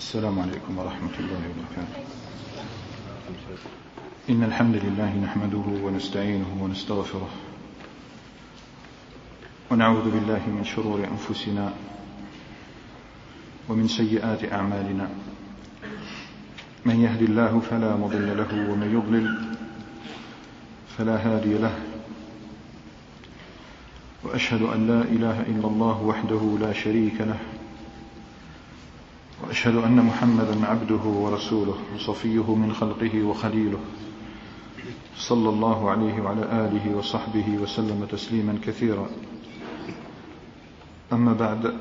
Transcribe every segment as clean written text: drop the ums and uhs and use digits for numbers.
السلام عليكم ورحمة الله وبركاته. إن الحمد لله نحمده ونستعينه ونستغفره ونعوذ بالله من شرور أنفسنا ومن سيئات أعمالنا. من يهد الله فلا مضل له ومن يضلل فلا هادي له. وأشهد أن لا إله إلا الله وحده لا شريك له، وأشهد أن محمدا عبده ورسوله وصفيه من خلقه وخليله، صلى الله عليه وعلى آله وصحبه وسلم تسليما كثيرا. أما بعد،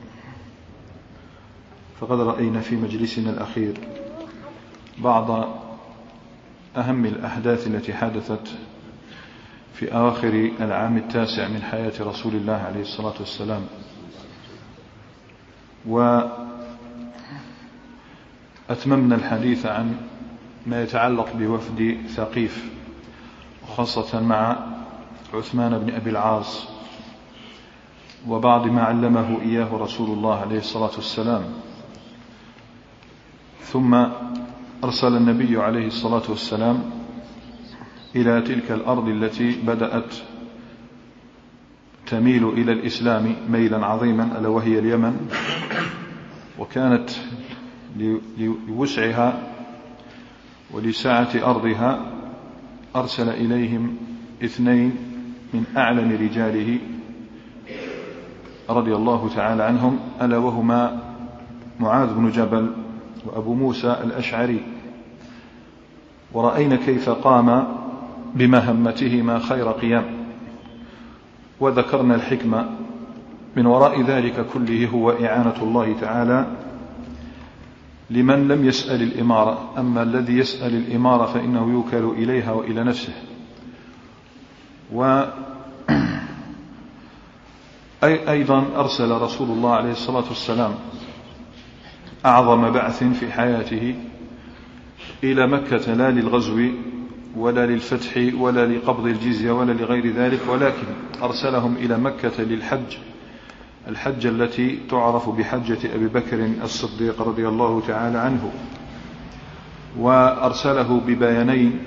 فقد رأينا في مجلسنا الأخير بعض أهم الأحداث التي حدثت في أواخر العام 9 من حياة رسول الله عليه الصلاة والسلام، وأتممنا الحديث عن ما يتعلق بوفد ثقيف، وخاصة مع عثمان بن أبي العاص وبعض ما علمه إياه رسول الله عليه الصلاة والسلام. ثم أرسل النبي عليه الصلاة والسلام إلى تلك الأرض التي بدأت تميل إلى الإسلام ميلا عظيما، ألا وهي اليمن. وكانت لوسعها ولسعة أرضها أرسل إليهم 2 من أعلم رجاله رضي الله تعالى عنهم، ألا وهما معاذ بن جبل وأبو موسى الأشعري. ورأينا كيف قام بمهمتهما خير قيام، وذكرنا الحكمة من وراء ذلك كله هو إعانة الله تعالى لمن لم يسأل الإمارة. أما الذي يسأل الإمارة فإنه يوكل إليها وإلى نفسه. أيضا أرسل رسول الله عليه الصلاة والسلام أعظم بعث في حياته إلى مكة، لا للغزو ولا للفتح ولا لقبض الجزية ولا لغير ذلك، ولكن أرسلهم إلى مكة للحج، الحجة التي تعرف بحجة أبي بكر الصديق رضي الله تعالى عنه. وأرسله ببيانين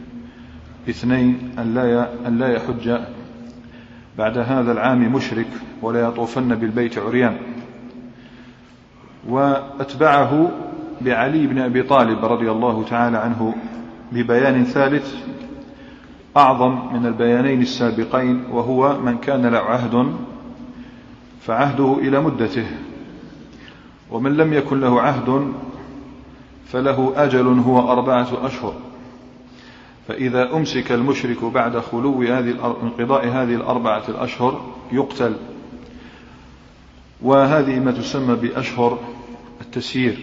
2: أن لا يحج بعد هذا العام مشرك ولا يطوفن بالبيت عريان. وأتبعه بعلي بن أبي طالب رضي الله تعالى عنه ببيان ثالث أعظم من البيانين السابقين، وهو من كان له عهد فعهده إلى مدته، ومن لم يكن له عهد فله أجل هو 4 أشهر. فإذا أمسك المشرك بعد خلو انقضاء هذه 4 الأشهر يقتل. وهذه ما تسمى بأشهر التسيير.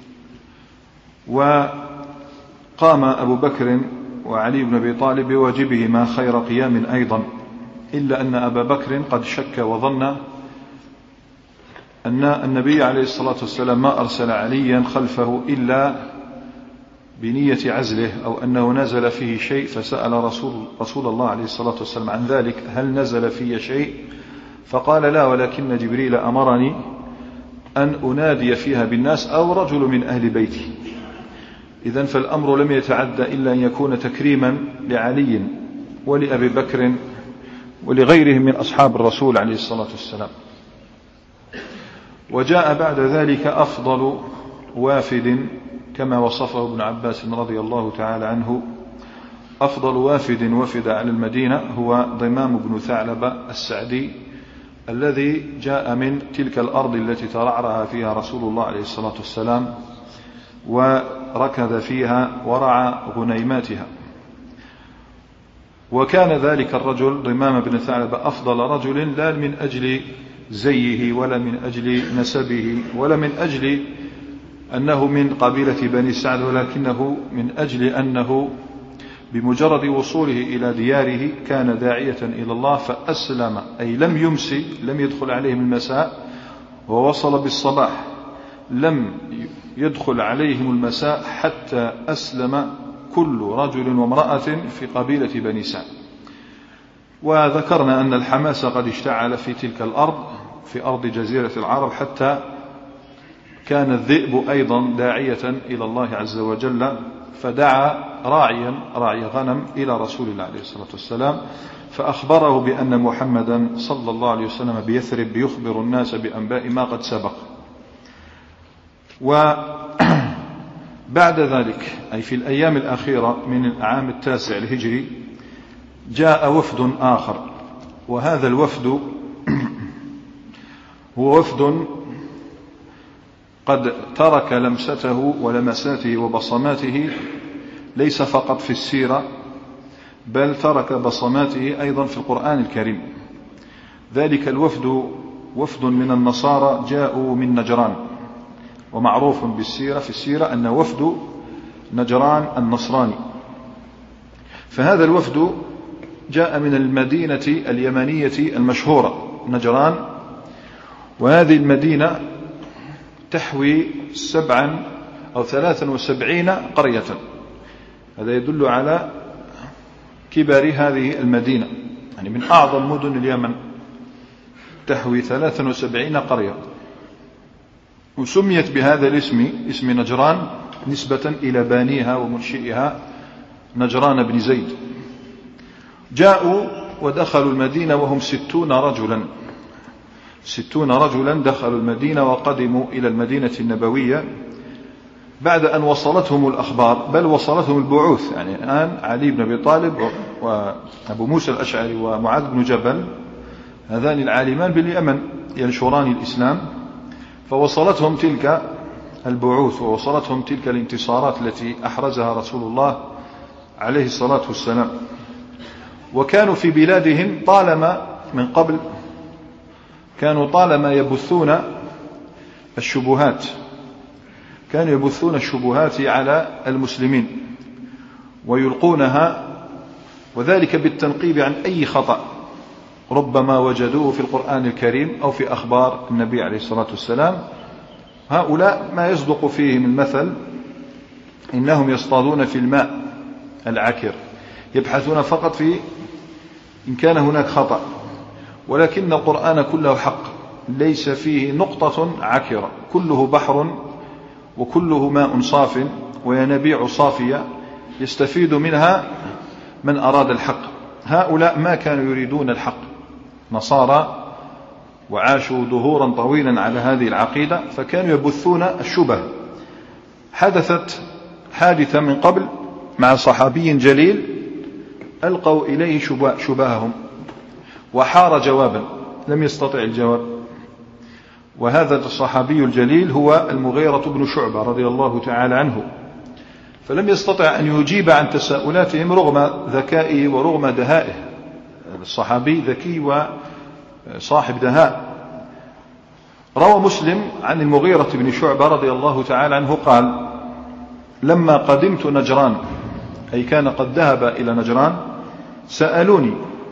وقام أبو بكر وعلي بن أبي طالب بواجبهما خير قيام أيضا، إلا أن أبا بكر قد شك وظن أن النبي عليه الصلاة والسلام ما أرسل عليا خلفه إلا بنية عزله، أو أنه نزل فيه شيء، فسأل رسول الله عليه الصلاة والسلام عن ذلك: هل نزل في شيء؟ فقال: لا، ولكن جبريل أمرني أن أنادي فيها بالناس أو رجل من أهل بيتي. إذن فالأمر لم يتعدى إلا أن يكون تكريما لعلي ولأبي بكر ولغيرهم من أصحاب الرسول عليه الصلاة والسلام. وجاء بعد ذلك أفضل وافد كما وصفه ابن عباس رضي الله تعالى عنه: أفضل وافد وفد على المدينة هو ضمام بن ثعلبة السعدي، الذي جاء من تلك الأرض التي ترعرها فيها رسول الله عليه الصلاة والسلام، وركض فيها ورعى غنيماتها. وكان ذلك الرجل ضمام بن ثعلبة أفضل رجل، لا من أجل زيه ولا من أجل نسبه ولا من أجل أنه من قبيلة بني سعد، ولكنه من أجل أنه بمجرد وصوله إلى دياره كان داعية إلى الله فأسلم، أي لم يمسي، لم يدخل عليهم المساء ووصل بالصباح، لم يدخل عليهم المساء حتى أسلم كل رجل وامرأة في قبيلة بني سعد. وذكرنا أن الحماس قد اشتعل في تلك الأرض، في أرض جزيرة العرب، حتى كان الذئب أيضا داعية إلى الله عز وجل، فدعا راعي غنم إلى رسول الله عليه الصلاة والسلام، فأخبره بأن محمدا صلى الله عليه وسلم بيثرب يخبر الناس بأنباء ما قد سبق. وبعد ذلك أي في الأيام الأخيرة من العام 9 الهجري جاء وفد آخر، وهذا الوفد هو وفد قد ترك لمسته ولمساته وبصماته ليس فقط في السيرة، بل ترك بصماته أيضا في القرآن الكريم. ذلك الوفد وفد من النصارى جاءوا من نجران، ومعروف في السيرة أن وفد نجران النصراني. فهذا الوفد جاء من المدينة اليمنية المشهورة نجران، وهذه المدينة تحوي 73 قرية. هذا يدل على كبر هذه المدينة، يعني من أعظم مدن اليمن، تحوي 73 قرية، وسميت بهذا الاسم اسم نجران نسبة إلى بانيها ومنشئها نجران بن زيد. جاءوا ودخلوا المدينة وهم 60 رجلا دخلوا المدينة وقدموا إلى المدينة النبوية بعد أن وصلتهم الأخبار، بل وصلتهم البعوث. يعني الآن علي بن أبي طالب وأبو موسى الأشعري ومعاذ بن جبل، هذان العالمان باليمن ينشران الإسلام، فوصلتهم تلك البعوث ووصلتهم تلك الانتصارات التي أحرزها رسول الله عليه الصلاة والسلام. وكانوا في بلادهم طالما من قبل طالما يبثون الشبهات، كانوا يبثون الشبهات على المسلمين ويلقونها، وذلك بالتنقيب عن أي خطأ ربما وجدوه في القرآن الكريم أو في أخبار النبي عليه الصلاة والسلام. هؤلاء ما يصدق فيهم المثل: إنهم يصطادون في الماء العكر، يبحثون فقط في إن كان هناك خطأ، ولكن القرآن كله حق، ليس فيه نقطة عكرة، كله بحر وكله ماء صاف وينابيع صافية يستفيد منها من أراد الحق. هؤلاء ما كانوا يريدون الحق، نصارى، وعاشوا دهورا طويلا على هذه العقيدة، فكانوا يبثون الشبه. حدثت حادثة من قبل مع صحابي جليل ألقوا إليه شبههم، وحار جوابا لم يستطع الجواب. وهذا الصحابي الجليل هو المغيرة بن شعبة رضي الله تعالى عنه، فلم يستطع أن يجيب عن تساؤلاتهم رغم ذكائه ورغم دهائه. الصحابي ذكي وصاحب دهاء. روى مسلم عن المغيرة بن شعبة رضي الله تعالى عنه قال: لما قدمت نجران، أي كان قد ذهب إلى نجران، سألوني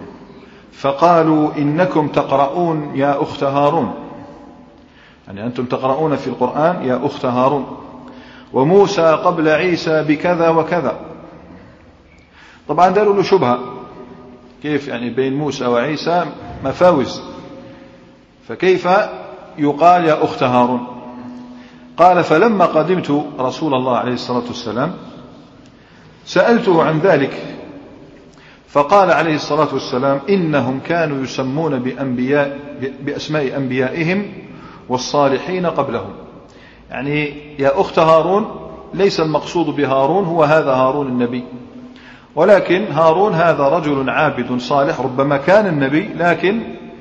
فقالوا: إنكم تقرؤون يا أخت هارون، يعني أنتم تقرؤون في القرآن يا أخت هارون، وموسى قبل عيسى بكذا وكذا. طبعا داروا له شبهة، كيف يعني بين موسى وعيسى مفاوز، فكيف يقال يا أخت هارون؟ قال: فلما قدمت رسول الله عليه الصلاة والسلام سألته عن ذلك، فقال عليه الصلاة والسلام: إنهم كانوا يسمون بأسماء أنبيائهم والصالحين قبلهم. يعني يا أخت هارون ليس المقصود بهارون هو هذا هارون النبي، ولكن هارون هذا رجل عابد صالح، ربما كان النبي، لكن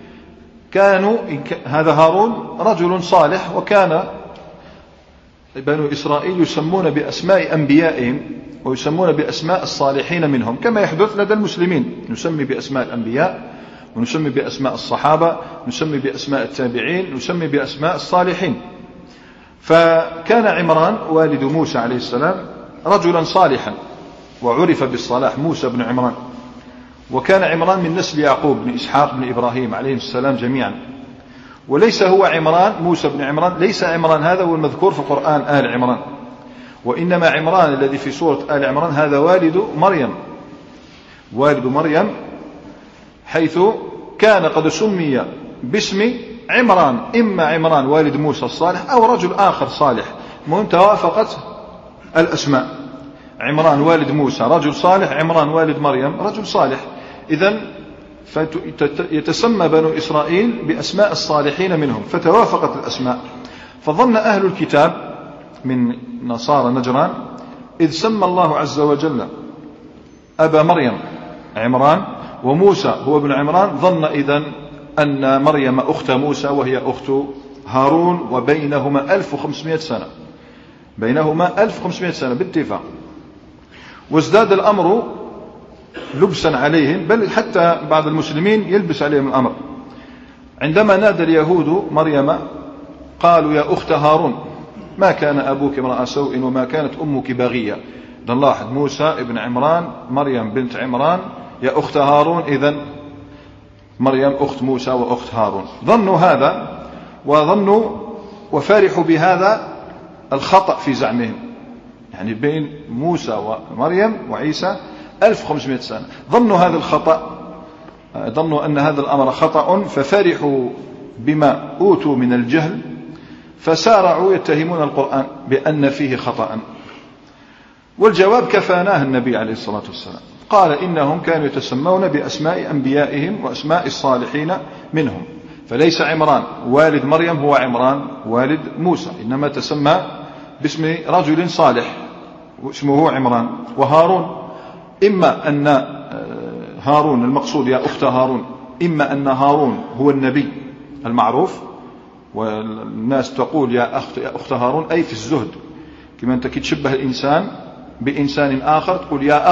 هذا هارون رجل صالح، وكان بنو إسرائيل يسمون بأسماء أنبيائهم ويسمون بأسماء الصالحين منهم، كما يحدث لدى المسلمين، نسمي بأسماء الأنبياء ونسمي بأسماء الصحابة، نسمي بأسماء التابعين، نسمي بأسماء الصالحين. فكان عمران والد موسى عليه السلام رجلا صالحا، وعرف بالصلاح موسى بن عمران، وكان عمران من نسل يعقوب بن إسحاق بن إبراهيم عليهم السلام جميعا. وليس هو عمران موسى بن عمران، ليس عمران هذا هو المذكور في القرآن آل عمران، وإنما عمران الذي في سورة آل عمران هذا والد مريم، حيث كان قد سمي باسم عمران، إما عمران والد موسى الصالح أو رجل آخر صالح، المهم توافقت الأسماء. عمران والد موسى رجل صالح، عمران والد مريم رجل صالح. إذن يتسمى بنو إسرائيل بأسماء الصالحين منهم، فتوافقت الأسماء. فظن أهل الكتاب من نصارى نجران إذ سمى الله عز وجل أبا مريم عمران وموسى هو ابن عمران، ظن إذن أن مريم أخت موسى وهي أخت هارون، وبينهما 1500 سنة، بينهما 1500 سنة باتفاق. وازداد الأمر لبسا عليهم، بل حتى بعض المسلمين يلبس عليهم الأمر. عندما نادى اليهود مريم قالوا يا أخت هارون ما كان أبوك امرأ سوء وما كانت أمك بغية. نلاحظ موسى ابن عمران، مريم بنت عمران، يا أخت هارون، إذن مريم أخت موسى وأخت هارون. ظنوا هذا وظنوا وفرحوا بهذا الخطأ في زعمهم، يعني بين موسى ومريم وعيسى 1500 سنة. ظنوا هذا الخطأ، ظنوا أن هذا الأمر خطأ، ففرحوا بما أوتوا من الجهل، فسارعوا يتهمون القرآن بأن فيه خطأ. والجواب كفاناه النبي عليه الصلاة والسلام، قال إنهم كانوا يتسمون بأسماء أنبيائهم وأسماء الصالحين منهم، فليس عمران والد مريم هو عمران والد موسى، إنما تسمى باسم رجل صالح واسمه عمران. وهارون إما أن هارون المقصود يا أخت هارون، إما أن هارون هو النبي المعروف، والناس تقول يا أخت هارون أي في الزهد، كما أنت تشبه الإنسان بإنسان آخر تقول يا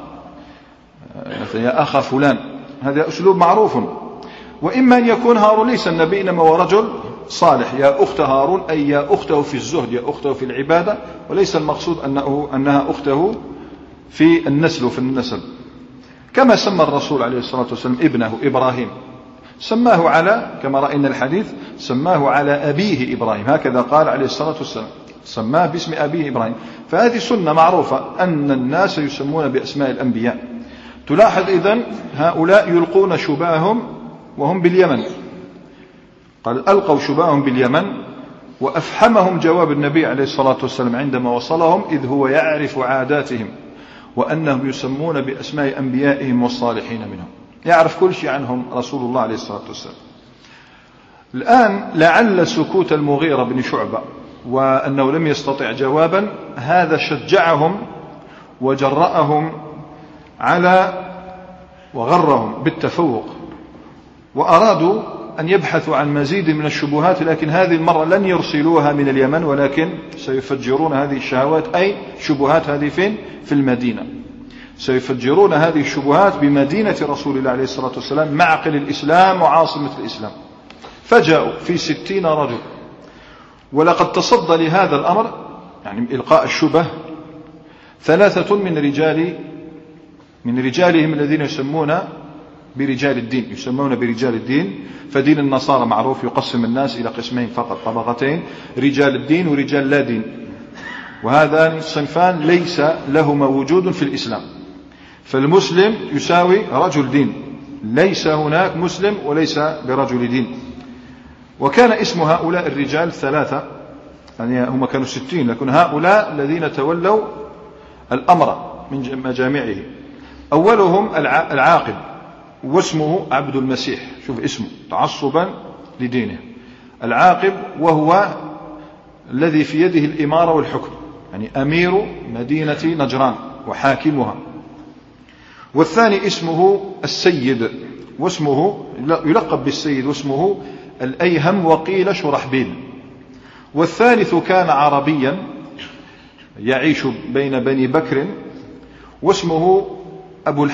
أخ فلان، هذا أسلوب معروف. وإما أن يكون هارون ليس النبي إنما هو رجل صالح، يا أخت هارون أي يا أخته في الزهد، يا أخته في العبادة، وليس المقصود أنها أخته في النسل وفي النسب. كما سمى الرسول عليه الصلاة والسلام ابنه إبراهيم، سماه على، كما رأينا الحديث، سماه على أبيه إبراهيم، هكذا قال عليه الصلاة والسلام، سماه باسم أبيه إبراهيم. فهذه سنة معروفة أن الناس يسمون بأسماء الأنبياء. تلاحظ إذن هؤلاء يلقون شباههم وهم باليمن، قال ألقوا شباههم باليمن، وأفحمهم جواب النبي عليه الصلاة والسلام عندما وصلهم، إذ هو يعرف عاداتهم وأنهم يسمون بأسماء أنبيائهم والصالحين منهم، يعرف كل شيء عنهم رسول الله عليه الصلاة والسلام. الآن لعل سكوت المغيرة بن شعبة وأنه لم يستطع جوابا هذا شجعهم وجرأهم على وغرهم بالتفوق، وأرادوا أن يبحثوا عن مزيد من الشبهات، لكن هذه المرة لن يرسلوها من اليمن، ولكن سيفجرون هذه الشهوات، أي شبهات هذه فين؟ في المدينة. سيفجرون هذه الشبهات بمدينة رسول الله عليه الصلاة والسلام، معقل الإسلام وعاصمة الإسلام. فجاءوا في 60 رجل، ولقد تصدى لهذا الأمر يعني إلقاء الشبه 3 من رجالهم الذين يسمون برجال الدين، يسمون برجال الدين. فدين النصارى معروف يقسم الناس إلى قسمين فقط، طبقتين، رجال الدين ورجال لا دين، وهذان الصنفان ليس لهما وجود في الإسلام. فالمسلم يساوي رجل دين، ليس هناك مسلم وليس برجل دين. وكان اسم هؤلاء الرجال 3، يعني هم كانوا 60، لكن هؤلاء الذين تولوا الأمر من مجامعه. أولهم العاقب، واسمه عبد المسيح، شوف اسمه تعصبا لدينه، العاقب، وهو الذي في يده الإمارة والحكم، يعني أمير مدينة نجران وحاكمها. والثاني اسمه السيد، واسمه يلقب بالسيد، واسمه الأيهم، وقيل شرحبيل. والثالث كان عربيا يعيش بين بني بكر، واسمه أبو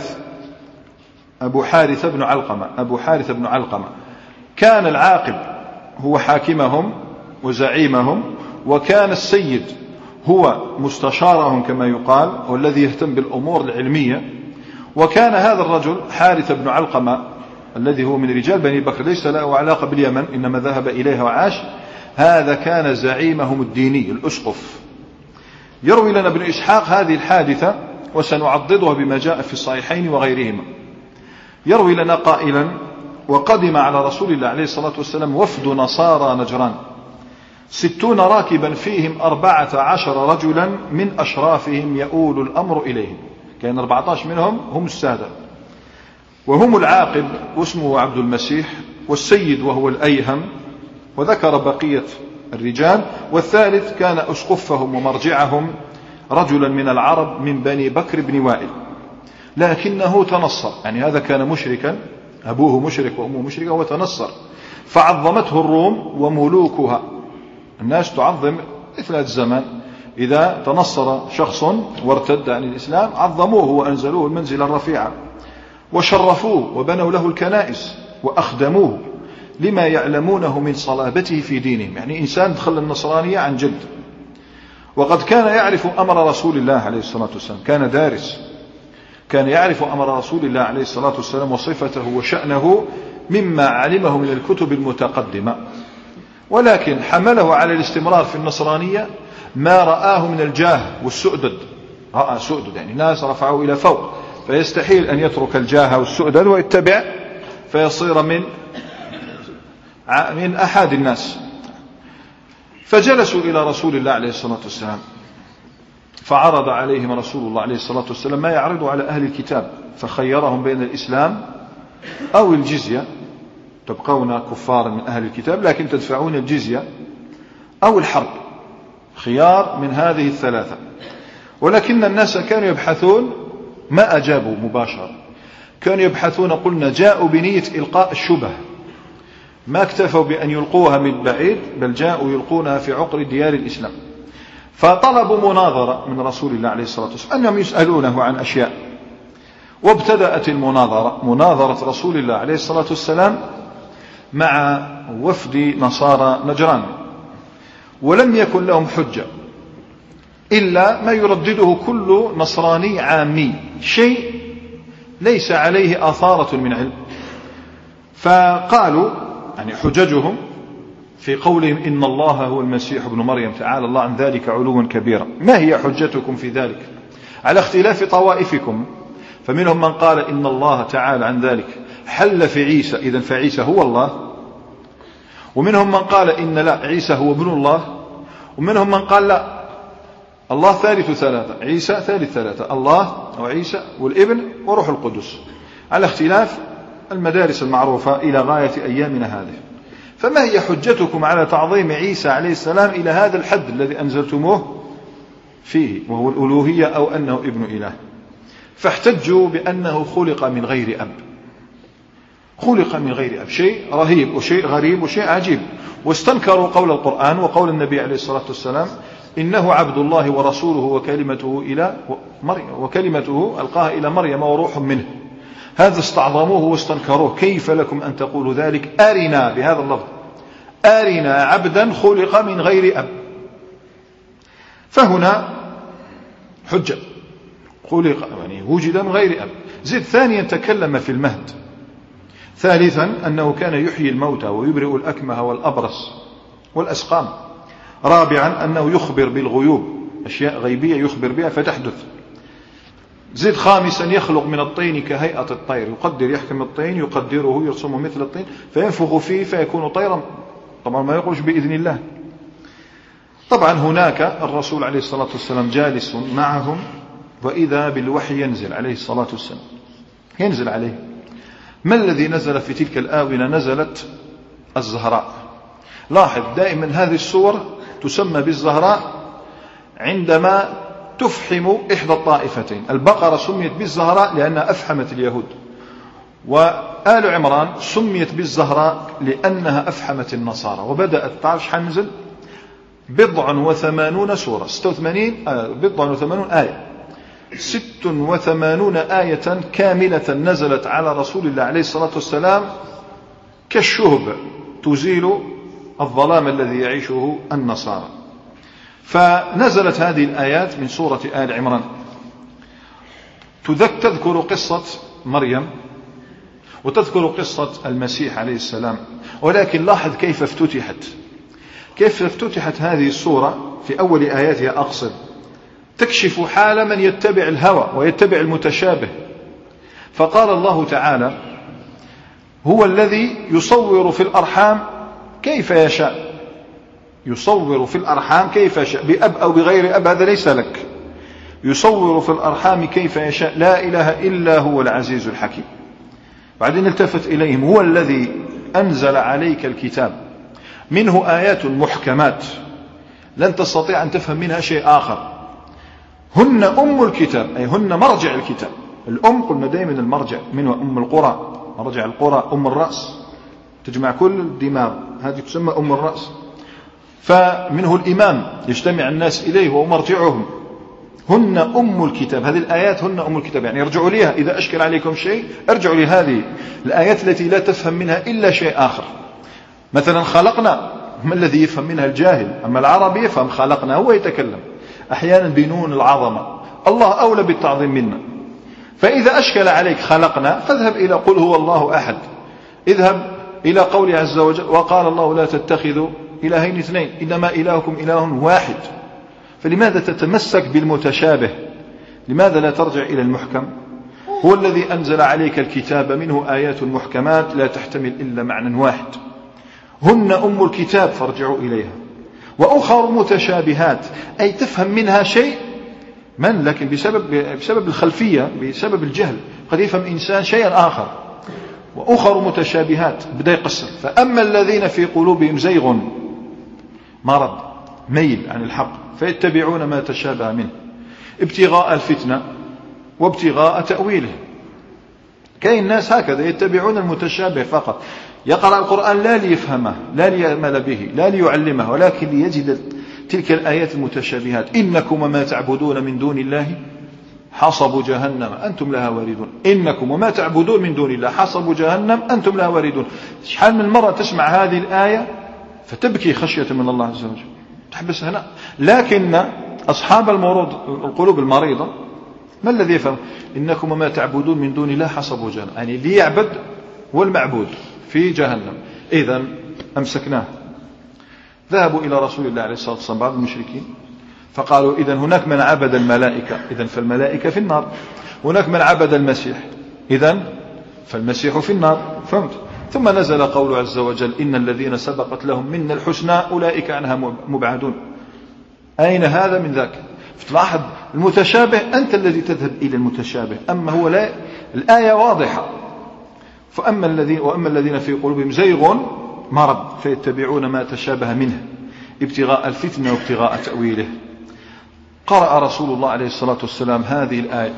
حارث بن علقمة. كان العاقب هو حاكمهم وزعيمهم، وكان السيد هو مستشارهم كما يقال، والذي يهتم بالأمور العلمية. وكان هذا الرجل حارث بن علقمة الذي هو من رجال بني بكر، ليس له علاقة باليمن، إنما ذهب إليها وعاش، هذا كان زعيمهم الديني الأسقف. يروي لنا ابن إسحاق هذه الحادثة، وسنعضدها بما جاء في الصحيحين وغيرهما. يروي لنا قائلا وقدم على رسول الله عليه الصلاة والسلام وفد نصارى نجران 60 راكبا فيهم 14 رجلا من أشرافهم يؤول الأمر إليهم، كان 14 منهم هم السادة، وهم العاقب واسمه عبد المسيح، والسيد وهو الأيهم، وذكر بقية الرجال، والثالث كان أسقفهم ومرجعهم رجلا من العرب من بني بكر بن وائل، لكنه تنصر، يعني هذا كان مشركا، أبوه مشرك وأمه مشركة وتنصر، فعظمته الروم وملوكها. الناس تعظم مثل هذا الزمان، إذا تنصر شخص وارتد عن الإسلام عظموه وأنزلوه المنزلة الرفيعة وشرفوه وبنوا له الكنائس وأخدموه لما يعلمونه من صلابته في دينهم، يعني إنسان دخل النصرانية عن جد. وقد كان يعرف أمر رسول الله عليه الصلاة والسلام، كان دارس، كان يعرف أمر رسول الله عليه الصلاة والسلام وصفته وشأنه مما علمه من الكتب المتقدمة، ولكن حمله على الاستمرار في النصرانية ما رآه من الجاه والسؤدد. رأى سؤدد، يعني ناس رفعوا إلى فوق، فيستحيل أن يترك الجاه والسؤدد ويتبع فيصير من أحد الناس. فجلسوا إلى رسول الله عليه الصلاة والسلام، فعرض عليهم رسول الله عليه الصلاة والسلام ما يعرض على أهل الكتاب، فخيرهم بين الإسلام أو الجزية، تبقون كفارا من أهل الكتاب لكن تدفعون الجزية، أو الحرب، خيار من هذه الثلاثة. ولكن الناس كانوا يبحثون، ما أجابوا مباشرة، كانوا يبحثون، قلنا جاءوا بنية إلقاء الشبه، ما اكتفوا بأن يلقوها من بعيد، بل جاءوا يلقونها في عقر ديار الإسلام. فطلبوا مناظرة من رسول الله عليه الصلاة والسلام، أنهم يسألونه عن أشياء. وابتدأت المناظرة، مناظرة رسول الله عليه الصلاة والسلام مع وفد نصارى نجران، ولم يكن لهم حجة إلا ما يردده كل نصراني عامي، شيء ليس عليه آثارة من علم. فقالوا، يعني حججهم في قولهم إن الله هو المسيح ابن مريم تعالى الله عن ذلك علوا كبيرا، ما هي حجتكم في ذلك؟ على اختلاف طوائفكم، فمنهم من قال إن الله تعالى عن ذلك حل في عيسى، إذن فعيسى هو الله، ومنهم من قال إن لا، عيسى هو ابن الله، ومنهم من قال لا، الله ثالث ثلاثة، عيسى ثالث ثلاثة، الله وعيسى والابن وروح القدس، على اختلاف المدارس المعروفة إلى غاية أيامنا هذه. فما هي حجتكم على تعظيم عيسى عليه السلام إلى هذا الحد الذي أنزلتموه فيه، وهو الألوهية أو أنه ابن إله؟ فاحتجوا بأنه خلق من غير أب، خلق من غير أب، شيء رهيب وشيء غريب وشيء عجيب. واستنكروا قول القرآن وقول النبي عليه الصلاة والسلام إنه عبد الله ورسوله وكلمته ألقاها إلى مريم وروح منه، هذا استعظموه واستنكروه. كيف لكم أن تقولوا ذلك؟ أرنا، بهذا اللفظ، أرنا عبدا خلق من غير أب. فهنا حجة، خلق يعني وجد من غير أب. زد ثانيا تكلم في المهد. ثالثا أنه كان يحيي الموتى ويبرئ الأكمه والأبرص والأسقام. رابعا أنه يخبر بالغيوب، أشياء غيبية يخبر بها فتحدث. زد خامسا يخلق من الطين كهيئة الطير، يقدر، يحكم الطين يقدره يرسمه مثل الطين فينفخ فيه فيكون طيرا، طبعا ما يخرج بإذن الله. طبعا هناك الرسول عليه الصلاة والسلام جالس معهم، وإذا بالوحي ينزل عليه الصلاة والسلام، ينزل عليه. ما الذي نزل في تلك الآونة؟ نزلت الزهراء. لاحظ دائما هذه السور تسمى بالزهراء عندما تفحم إحدى الطائفتين. البقرة سميت بالزهراء لأنها أفحمت اليهود، وآل عمران سميت بالزهراء لأنها أفحمت النصارى. وبدأت تعرش حنزل 87 سورة، 86 آية، 86 آية كاملة نزلت على رسول الله عليه الصلاة والسلام كالشهب تزيل الظلام الذي يعيشه النصارى. فنزلت هذه الآيات من سورة آل عمران تذكر قصة مريم وتذكر قصة المسيح عليه السلام. ولكن لاحظ كيف افتتحت هذه السورة في أول آياتها، أقصد تكشف حال من يتبع الهوى ويتبع المتشابه. فقال الله تعالى هو الذي يصور في الأرحام كيف يشاء، يصور في الأرحام كيف يشاء، بأب أو بغير أب، هذا ليس لك. يصور في الأرحام كيف يشاء، لا إله إلا هو العزيز الحكيم. بعدين التفت إليهم: هو الذي أنزل عليك الكتاب منه آيات محكمات لن تستطيع أن تفهم منها شيء آخر، هن أم الكتاب، أي هن مرجع الكتاب. الأم قلنا دائما المرجع، منه أم القرى، مرجع القرى، أم الرأس، تجمع كل الدماغ، هذه تسمى أم الرأس. فمنه الإمام يجتمع الناس إليه وهو مرجعهم. هن أم الكتاب، هذه الآيات هن أم الكتاب، يعني ارجعوا ليها إذا أشكل عليكم شيء، ارجعوا لهذه الآيات التي لا تفهم منها إلا شيء آخر. مثلا خلقنا، ما الذي يفهم منها الجاهل، أما العربي يفهم خلقنا، هو يتكلم أحيانا بنون العظمة، الله أولى بالتعظيم منا. فإذا أشكل عليك خلقنا فاذهب إلى قل هو الله أحد، اذهب إلى قوله عز وجل: وقال الله لا تتخذوا إلهين اثنين إنما إلهكم إله واحد. فلماذا تتمسك بالمتشابه؟ لماذا لا ترجع إلى المحكم؟ هو الذي أنزل عليك الكتاب منه آيات محكمات لا تحتمل إلا معنى واحد. هن أم الكتاب فارجعوا إليها. وأخر متشابهات، أي تفهم منها شيء لكن بسبب الخلفية، بسبب الجهل قد يفهم إنسان شيئا آخر. وأخر متشابهات، بدأ يقسم: فأما الذين في قلوبهم زيغ، مرض، ميل عن الحق، فيتبعون ما تشابه منه ابتغاء الفتنة وابتغاء تأويله. كاين الناس هكذا يتبعون المتشابه فقط، يقرأ القرآن لا ليفهمه، لا ليعمل به، لا ليعلمه، ولكن ليجد تلك الآيات المتشابهات: إنكم وما تعبدون من دون الله حصب جهنم أنتم لها واردون. إنكم وما تعبدون من دون الله حصب جهنم أنتم لها واردون. شحال من مرة تسمع هذه الآية فتبكي خشية من الله عز وجل، تحبس هنا. لكن أصحاب القلوب المريضة ما الذي يفهم؟ إنكم وما تعبدون من دون الله حصب جهنم، يعني ليعبد هو المعبود في جهنم. إذن أمسكناه. ذهبوا إلى رسول الله عليه الصلاة والسلام بعض المشركين فقالوا: إذن هناك من عبد الملائكة، إذن فالملائكة في النار. هناك من عبد المسيح، إذن فالمسيح في النار. فهمت؟ ثم نزل قوله عز وجل: إن الذين سبقت لهم منا الحسنى أولئك عنها مبعدون. أين هذا من ذاك؟ فتلاحظ المتشابه أنت الذي تذهب إلى المتشابه، أما هو لا، الآية واضحة. وأما الذين في قلوبهم زيغ مرض فيتبعون ما تشابه منه ابتغاء الفتنة وابتغاء تأويله. قرأ رسول الله عليه الصلاة والسلام هذه الآية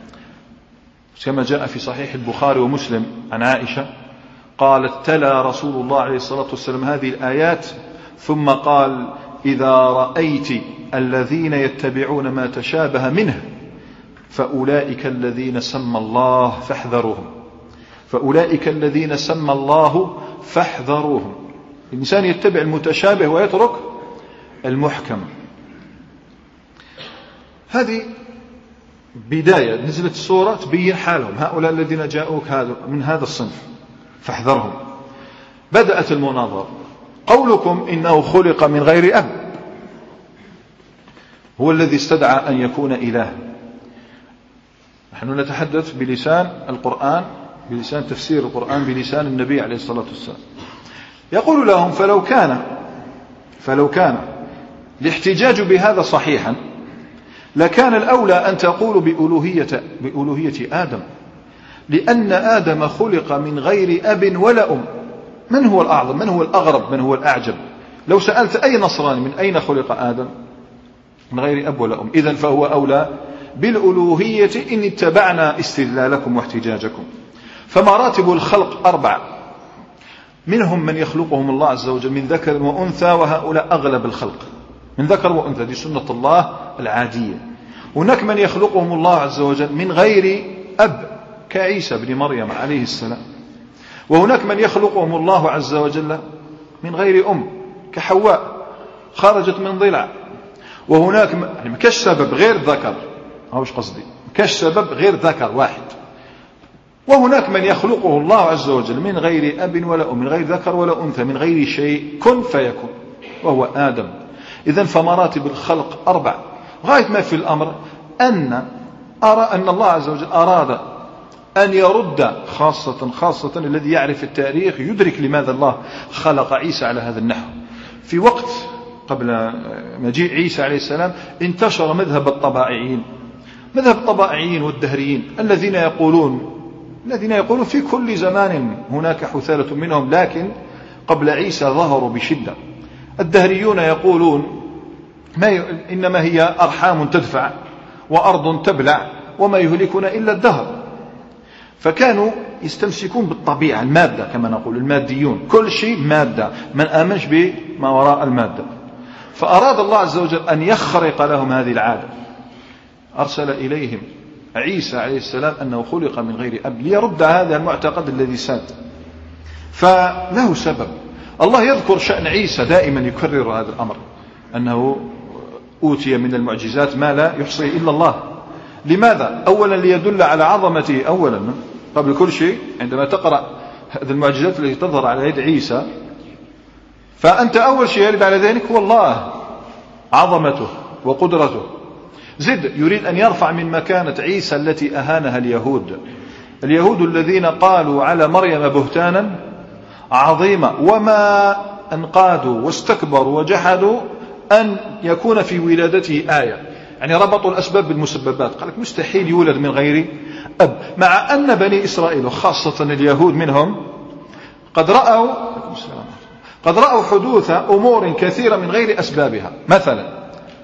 كما جاء في صحيح البخاري ومسلم عن عائشة قالت: تلا رسول الله عليه الصلاة والسلام هذه الآيات ثم قال: إذا رأيت الذين يتبعون ما تشابه منه فأولئك الذين سمى الله فاحذروهم. فأولئك الذين سمى الله فاحذروهم. الإنسان يتبع المتشابه ويترك المحكم. هذه بداية، نزلت السورة تبين حالهم، هؤلاء الذين جاءوك من هذا الصنف فاحذرهم. بدأت المناظرة: قولكم إنه خلق من غير أب، هو الذي استدعى أن يكون إله. نحن نتحدث بلسان القرآن، بلسان تفسير القرآن، بلسان النبي عليه الصلاة والسلام. يقول لهم: فلو كان الاحتجاج بهذا صحيحا لكان الأولى أن تقولوا بألوهية آدم، لأن آدم خلق من غير أب ولا أم. من هو الأعظم؟ من هو الأغرب؟ من هو الأعجب؟ لو سألت أي نصراني من أين خلق آدم؟ من غير أب ولا أم. إذن فهو أولى بالألوهية إن اتبعنا استدلالكم واحتجاجكم. فمراتب الخلق 4، منهم من يخلقهم الله عز وجل من ذكر وأنثى، وهؤلاء أغلب الخلق من ذكر وأنثى، دي سنة الله العادية. هناك من يخلقهم الله عز وجل من غير أب كعيسى بن مريم عليه السلام، وهناك من يخلقهم الله عز وجل من غير أم كحواء خرجت من ضلع، وهناك يعني كاش سبب غير ذكر، هاوش قصدي، كاش سبب غير ذكر واحد. وهناك من يخلقه الله عز وجل من غير أب ولا أم، من غير ذكر ولا أنثى، من غير شيء، كن فيكون، وهو آدم. إذن فمراتب الخلق 4. غاية ما في الأمر أن الله عز وجل أراد أن يرد خاصة الذي يعرف التاريخ يدرك لماذا الله خلق عيسى على هذا النحو. في وقت قبل مجيء عيسى عليه السلام انتشر مذهب الطبائعيين والدهريين الذين يقولون في كل زمان هناك حثالة منهم، لكن قبل عيسى ظهروا بشدة. الدهريون يقولون إنما هي أرحام تدفع وأرض تبلع وما يهلكنا إلا الدهر. فكانوا يستمسكون بالطبيعة، المادة كما نقول، الماديون، كل شيء مادة، من آمنش بما وراء المادة. فأراد الله عز وجل أن يخرق لهم هذه العادة، أرسل إليهم عيسى عليه السلام أنه خلق من غير أب ليرد هذا المعتقد الذي ساد. فله سبب. الله يذكر شأن عيسى دائما، يكرر هذا الأمر، أنه أوتي من المعجزات ما لا يحصيه إلا الله. لماذا؟ أولا ليدل على عظمته، أولا قبل كل شيء عندما تقرأ هذه المعجزات التي تظهر على يد عيسى، فأنت أول شيء يرد على ذلك هو الله، عظمته وقدرته. زد يريد أن يرفع من مكانة عيسى التي أهانها اليهود الذين قالوا على مريم بهتانا عظيما، وما أنقادوا واستكبروا وجحدوا أن يكون في ولادته آية. يعني ربطوا الأسباب بالمسببات، قال لك مستحيل يولد من غير أب، مع أن بني إسرائيل وخاصة اليهود منهم قد رأوا حدوث أمور كثيرة من غير أسبابها. مثلا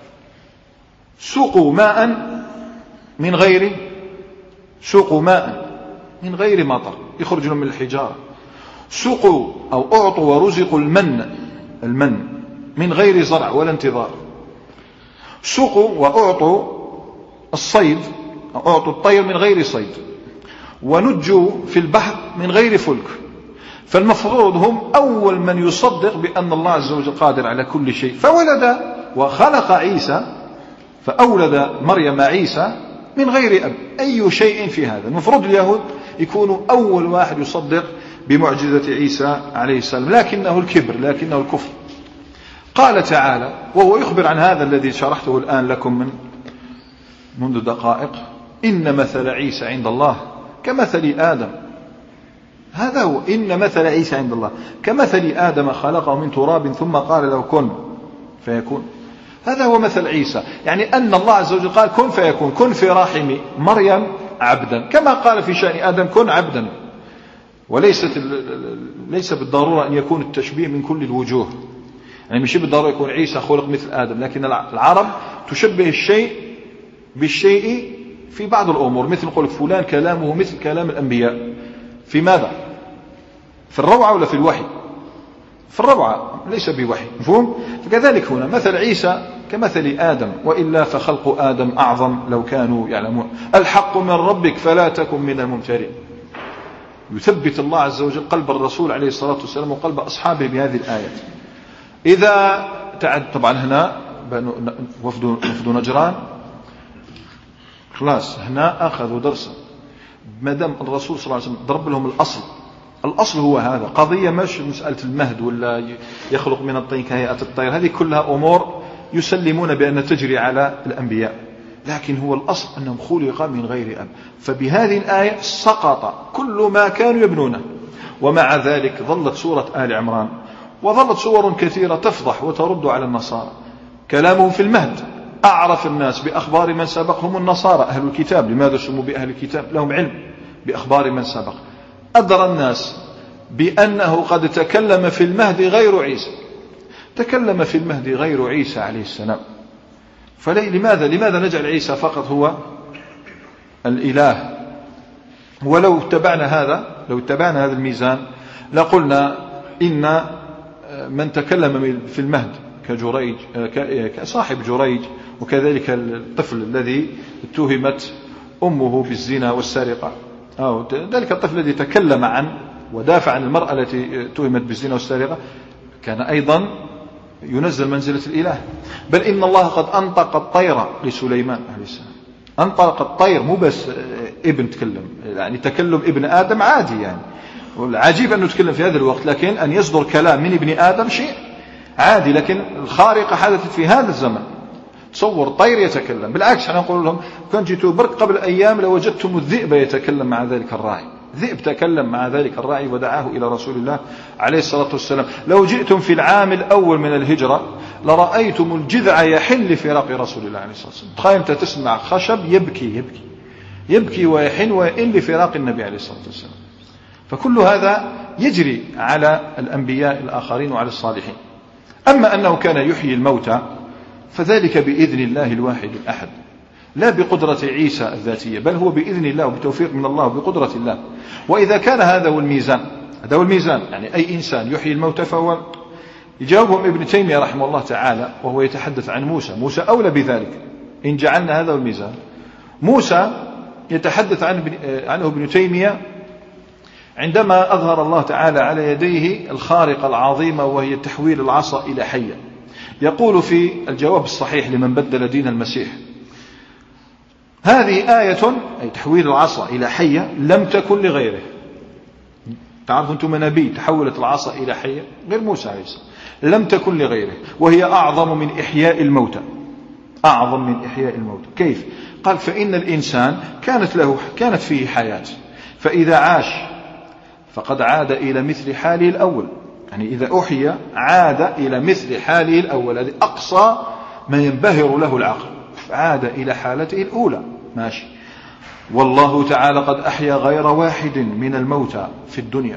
سقوا ماء من غير مطر يخرج من الحجارة، سقوا أو أعطوا ورزقوا المن من غير زرع ولا انتظار، سقوا وأعطوا الصيد، أعطوا الطير من غير صيد، ونجوا في البحر من غير فلك. فالمفروض هم أول من يصدق بأن الله عز وجل قادر على كل شيء. فولد وخلق عيسى، فأولد مريم عيسى من غير أب. أي شيء في هذا؟ المفروض اليهود يكونوا أول واحد يصدق بمعجزة عيسى عليه السلام، لكنه الكبر، لكنه الكفر. قال تعالى وهو يخبر عن هذا الذي شرحته الآن لكم منذ دقائق: إن مثل عيسى عند الله كمثل آدم. هذا هو، إن مثل عيسى عند الله كمثل آدم خلقه من تراب ثم قال له كن فيكون. هذا هو مثل عيسى، يعني أن الله عز وجل قال كن فيكون، كن في رحم مريم عبدا، كما قال في شأن آدم كن عبدا. ليس بالضرورة أن يكون التشبيه من كل الوجوه، يعني مش بالضرورة يكون عيسى خلق مثل آدم، لكن العرب تشبه الشيء بالشيء في بعض الأمور، مثل قول فلان كلامه مثل كلام الأنبياء. في ماذا؟ في الروعة ولا في الوحي؟ في الروعة، ليس بوحي، مفهوم؟ فكذلك هنا مثل عيسى كمثل آدم، وإلا فخلق آدم أعظم لو كانوا يعلمون. الحق من ربك فلا تكن من الممترين. يثبت الله عز وجل قلب الرسول عليه الصلاة والسلام وقلب أصحابه بهذه الآيات. إذا طبعا هنا وفد نجران خلاص هنا أخذوا درسا، ما دام الرسول صلى الله عليه وسلم ضرب لهم الأصل هو هذا، قضية مش مسألة المهد ولا يخلق من الطين كهيئة الطير، هذه كلها أمور يسلمون بأن تجري على الأنبياء، لكن هو الأصل أنهم خلق من غير أب. فبهذه الآية سقط كل ما كانوا يبنونه. ومع ذلك ظلت سورة آل عمران وظلت سور كثيرة تفضح وترد على النصارى. كلامهم في المهد: أعرف الناس بأخبار من سبقهم النصارى أهل الكتاب. لماذا سموا بأهل الكتاب؟ لهم علم بأخبار من سبق. أدرى الناس بأنه قد تكلم في المهد غير عيسى، تكلم في المهد غير عيسى عليه السلام. لماذا نجعل عيسى فقط هو الإله؟ ولو اتبعنا هذا الميزان لقلنا إن من تكلم في المهد كجريج كصاحب جريج، وكذلك الطفل الذي اتهمت أمه بالزنا والسرقة، أو ذلك الطفل الذي تكلم عن ودافع عن المرأة التي اتهمت بالزنا والسرقة، كان أيضا ينزل منزلة الإله. بل إن الله قد أنطق الطير لسليمان عليه السلام، أنطق الطير، مو بس ابن تكلم، يعني تكلم ابن آدم عادي، يعني والعجيب أنه يتكلم في هذا الوقت، لكن أن يصدر كلام من ابن آدم شيء عادي، لكن الخارقة حدثت في هذا الزمن. تصور طير يتكلم. بالعكس احنا نقول لهم كان جيتوا برك قبل أيام لوجدتم الذئب يتكلم مع ذلك الراعي. ذئب تكلم مع ذلك الراعي ودعاه إلى رسول الله عليه الصلاة والسلام. لو جئتم في العام الأول من الهجرة لرأيتم الجذع يحن لفراق رسول الله عليه الصلاة والسلام. تخيل أنت تسمع خشب يبكي ويحن ويئن لفراق النبي عليه الصلاة والسلام. فكل هذا يجري على الأنبياء الآخرين وعلى الصالحين. أما أنه كان يحيي الموتى فذلك بإذن الله الواحد الأحد، لا بقدرة عيسى الذاتية، بل هو بإذن الله وبتوفيق من الله وبقدرة الله. وإذا كان هذا هو الميزان يعني أي إنسان يحيي الموتى فهو يجاوبهم ابن تيمية رحمه الله تعالى وهو يتحدث عن موسى أولى بذلك إن جعلنا هذا هو الميزان. موسى يتحدث عنه ابن تيمية عندما أظهر الله تعالى على يديه الخارقة العظيمة وهي تحويل العصا إلى حية. يقول في الجواب الصحيح لمن بدل دين المسيح: هذه آية، أي تحويل العصا إلى حية، لم تكن لغيره. تعرفوا أنتم نبي تحولت العصا إلى حية غير موسى عليه السلام، لم تكن لغيره، وهي أعظم من إحياء الموتى. كيف؟ قال: فإن الإنسان كانت فيه حياة، فإذا عاش فقد عاد إلى مثل حاله الأول. يعني إذا أحيى عاد إلى مثل حاله الأول، هذه أقصى ما ينبهر له العقل، عاد إلى حالته الأولى. ماشي. والله تعالى قد أحيا غير واحد من الموتى في الدنيا،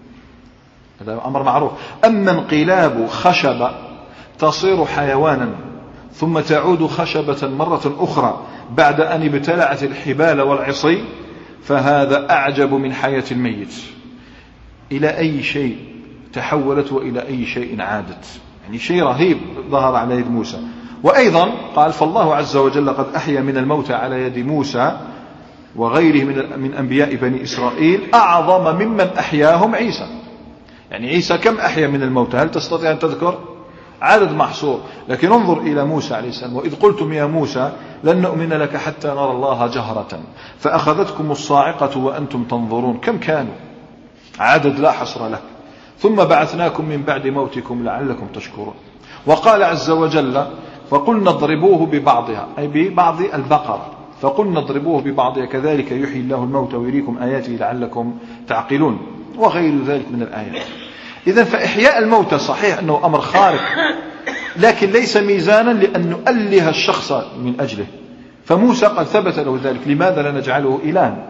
هذا أمر معروف. أما انقلاب خشبة تصير حيوانا ثم تعود خشبة مرة أخرى بعد أن ابتلعت الحبال والعصي، فهذا أعجب من حياة الميت. إلى أي شيء تحولت وإلى أي شيء عادت، يعني شيء رهيب ظهر على يد موسى. وأيضا قال: فالله عز وجل قد أحيا من الموتى على يد موسى وغيره من أنبياء بني إسرائيل أعظم ممن أحياهم عيسى. يعني عيسى كم أحيا من الموتى؟ هل تستطيع أن تذكر؟ عدد محصور. لكن انظر إلى موسى عليه السلام: وإذ قلتم يا موسى لن نؤمن لك حتى نرى الله جهرة فأخذتكم الصاعقة وأنتم تنظرون. كم كانوا؟ عدد لا حصر له. ثم بعثناكم من بعد موتكم لعلكم تشكرون. وقال عز وجل: فقلنا اضربوه ببعضها، أي ببعض البقرة، فقلنا اضربوه ببعضها كذلك يحيي الله الموتى ويريكم آياته لعلكم تعقلون، وغير ذلك من الآيات. إذن فإحياء الموتى صحيح أنه أمر خارق، لكن ليس ميزانا لأن نؤله الشخص من أجله. فموسى قد ثبت له ذلك، لماذا لا نجعله إلها؟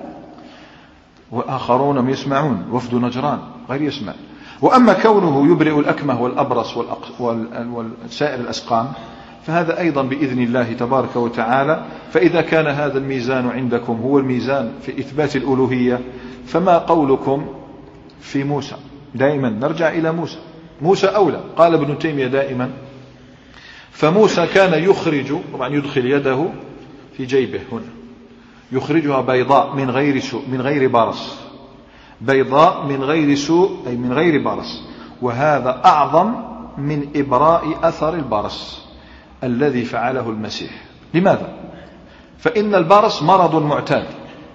وآخرون يسمعون، وفد نجران غير يسمع. وأما كونه يبرئ الأكمه والأبرص والسائر الأسقام فهذا أيضا بإذن الله تبارك وتعالى. فإذا كان هذا الميزان عندكم هو الميزان في إثبات الألوهية، فما قولكم في موسى؟ دائما نرجع إلى موسى أولى. قال ابن تيمية دائما: فموسى كان يخرج، طبعا يدخل يده في جيبه هنا، يخرجها بيضاء من غير برص، بيضاء من غير سوء، أي من غير برص. وهذا أعظم من إبراء أثر البرص الذي فعله المسيح. لماذا؟ فإن البرص مرض معتاد.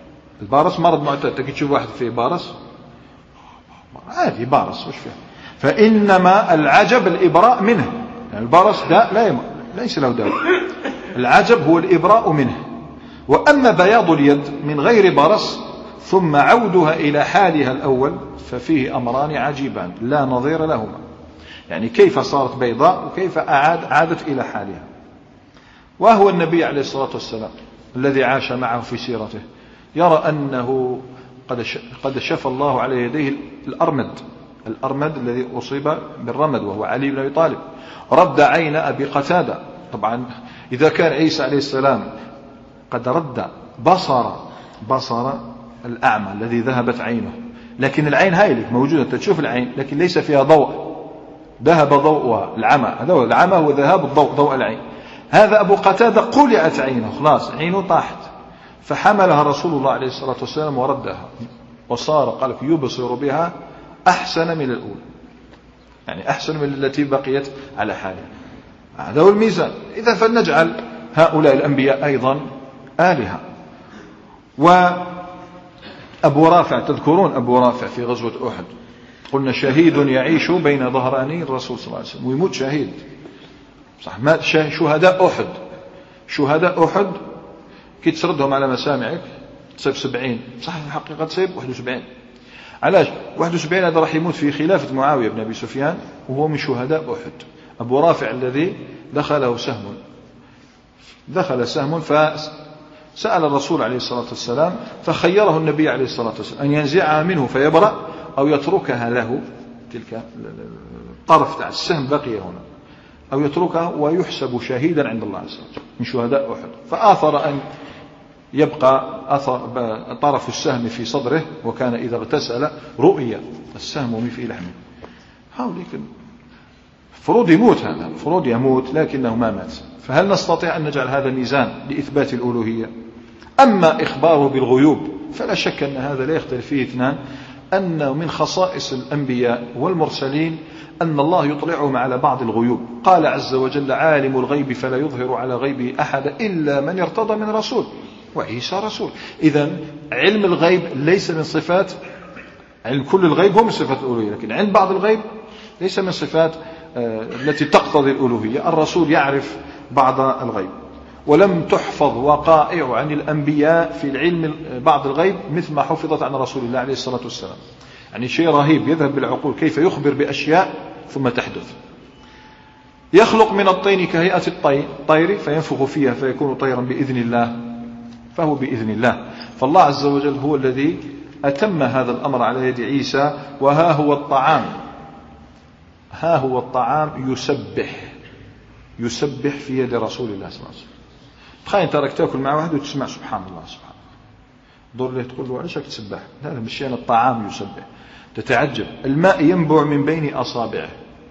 تجي تشوف واحد فيه برص عادي، برص وش فيه؟ فإنما العجب الإبراء منه. يعني البرص داء ليس له دواء، العجب هو الإبراء منه. وأما بياض اليد من غير برص ثم عودها إلى حالها الأول ففيه أمران عجيبان لا نظير لهما. يعني كيف صارت بيضاء وكيف عادت إلى حالها. وهو النبي عليه الصلاة والسلام الذي عاش معه في سيرته يرى أنه قد شفى الله على يديه الأرمد الذي أصيب بالرمد، وهو علي بن أبي طالب. رد عين أبي قتادة. طبعا إذا كان عيسى عليه السلام قد رد بصر الأعمى الذي ذهبت عينه، لكن العين هاي موجودة، تشوف العين لكن ليس فيها ضوء، ذهب ضوءها. العمى هو ذهاب الضوء، ضوء العين. هذا أبو قتادة قلعت عينه، خلاص عينه طاحت، فحملها رسول الله عليه الصلاة والسلام وردها، وصار قال يبصر بها أحسن من الأولى، يعني أحسن من التي بقيت على حالها. هذا هو الميزان. إذا فلنجعل هؤلاء الأنبياء أيضا آلهة. وأبو رافع، تذكرون أبو رافع في غزوة أحد، قلنا شهيد يعيش بين ظهراني الرسول صلى الله عليه وسلم، ويموت شهيد، صح، مات شهداء أحد. شهداء أحد كي تسردهم على مسامعك تصيب 70، صح الحقيقة تصيب 71. علاش 71 هذا راح يموت في خلافة معاوية بن أبي سفيان وهو من شهداء أحد. أبو رافع الذي دخل سهم فسأل الرسول عليه الصلاة والسلام فخيره النبي عليه الصلاة والسلام أن ينزعها منه فيبرأ أو يتركها له، تلك الطرف تاع السهم بقي هنا، أو يتركها ويحسب شهيدا عند الله عز وجل من شهداء أحد. فآثر أن يبقى طرف السهم في صدره، وكان إذا اغتسل رؤية السهم في لحمه. هؤلاء فروض يموت، هذا فروض يموت لكنه ما مات. فهل نستطيع أن نجعل هذا ميزان لإثبات الألوهية؟ أما إخباره بالغيوب فلا شك أن هذا لا يختلف فيه اثنان، أن من خصائص الأنبياء والمرسلين أن الله يطلعهم على بعض الغيوب. قال عز وجل: عالم الغيب فلا يظهر على غيبه أحد إلا من ارتضى من رسول، وعيسى رسول. إذن علم الغيب ليس من صفات علم كل الغيب، هو من صفات الألوهية، لكن علم بعض الغيب ليس من صفات التي تقتضي الألوهية. الرسول يعرف بعض الغيب، ولم تحفظ وقائع عن الأنبياء في العلم بعض الغيب مثل ما حفظت عن رسول الله عليه الصلاة والسلام. يعني شيء رهيب يذهب بالعقول، كيف يخبر بأشياء ثم تحدث. يخلق من الطين كهيئة الطير فينفخ فيها فيكون طيرا بإذن الله، فهو بإذن الله. فالله عز وجل هو الذي أتم هذا الأمر على يد عيسى. وها هو الطعام، ها هو الطعام يسبح في يد رسول الله صلى الله عليه وسلم. تخيل تراك تاكل مع واحد وتسمع سبحان الله سبحان الله، دور له تقول له علاش تسبح؟ هذا مش يعني الطعام يسبح، تتعجب. الماء ينبع من بين أصابعه.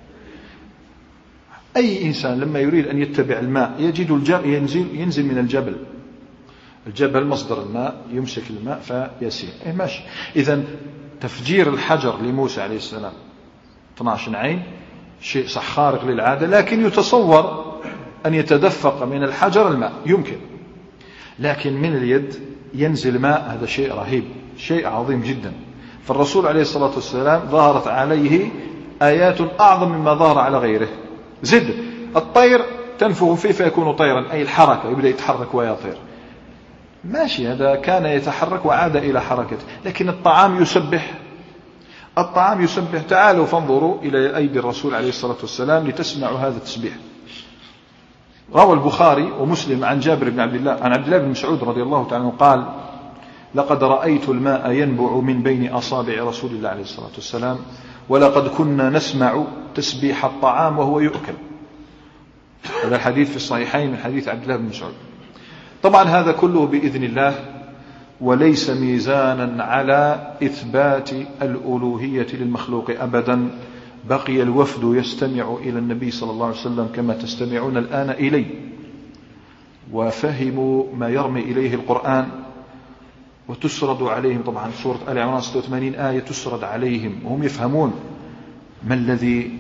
أي إنسان لما يريد أن يتبع الماء يجد ينزل من الجبل مصدر الماء، يمسك الماء فيسير ماشي. إذن تفجير الحجر لموسى عليه السلام 12 عين شيء صح خارق للعادة، لكن يتصور أن يتدفق من الحجر الماء يمكن، لكن من اليد ينزل ماء، هذا شيء رهيب، شيء عظيم جدا. فالرسول عليه الصلاة والسلام ظهرت عليه آيات أعظم مما ظهر على غيره. زد الطير تنفخ فيه فيكون طيرا، أي الحركة، يبدأ يتحرك ويطير ماشي، هذا كان يتحرك وعاد إلى حركته. لكن الطعام يسبح. تعالوا فانظروا إلى أيدي الرسول عليه الصلاة والسلام لتسمعوا هذا التسبيح. روى البخاري ومسلم عن جابر بن عبد الله عن عبد الله بن مسعود رضي الله تعالى عنه قال: لقد رأيت الماء ينبع من بين أصابع رسول الله عليه الصلاة والسلام، ولقد كنا نسمع تسبيح الطعام وهو يؤكل. هذا الحديث في الصحيحين من حديث عبد الله بن مسعود. طبعا هذا كله بإذن الله، وليس ميزانا على إثبات الألوهية للمخلوق أبدا. بقي الوفد يستمع إلى النبي صلى الله عليه وسلم كما تستمعون الآن إلي، وفهموا ما يرمي إليه القرآن، وتسرد عليهم. طبعا سورة آل عمران 86 آية تسرد عليهم وهم يفهمون ما الذي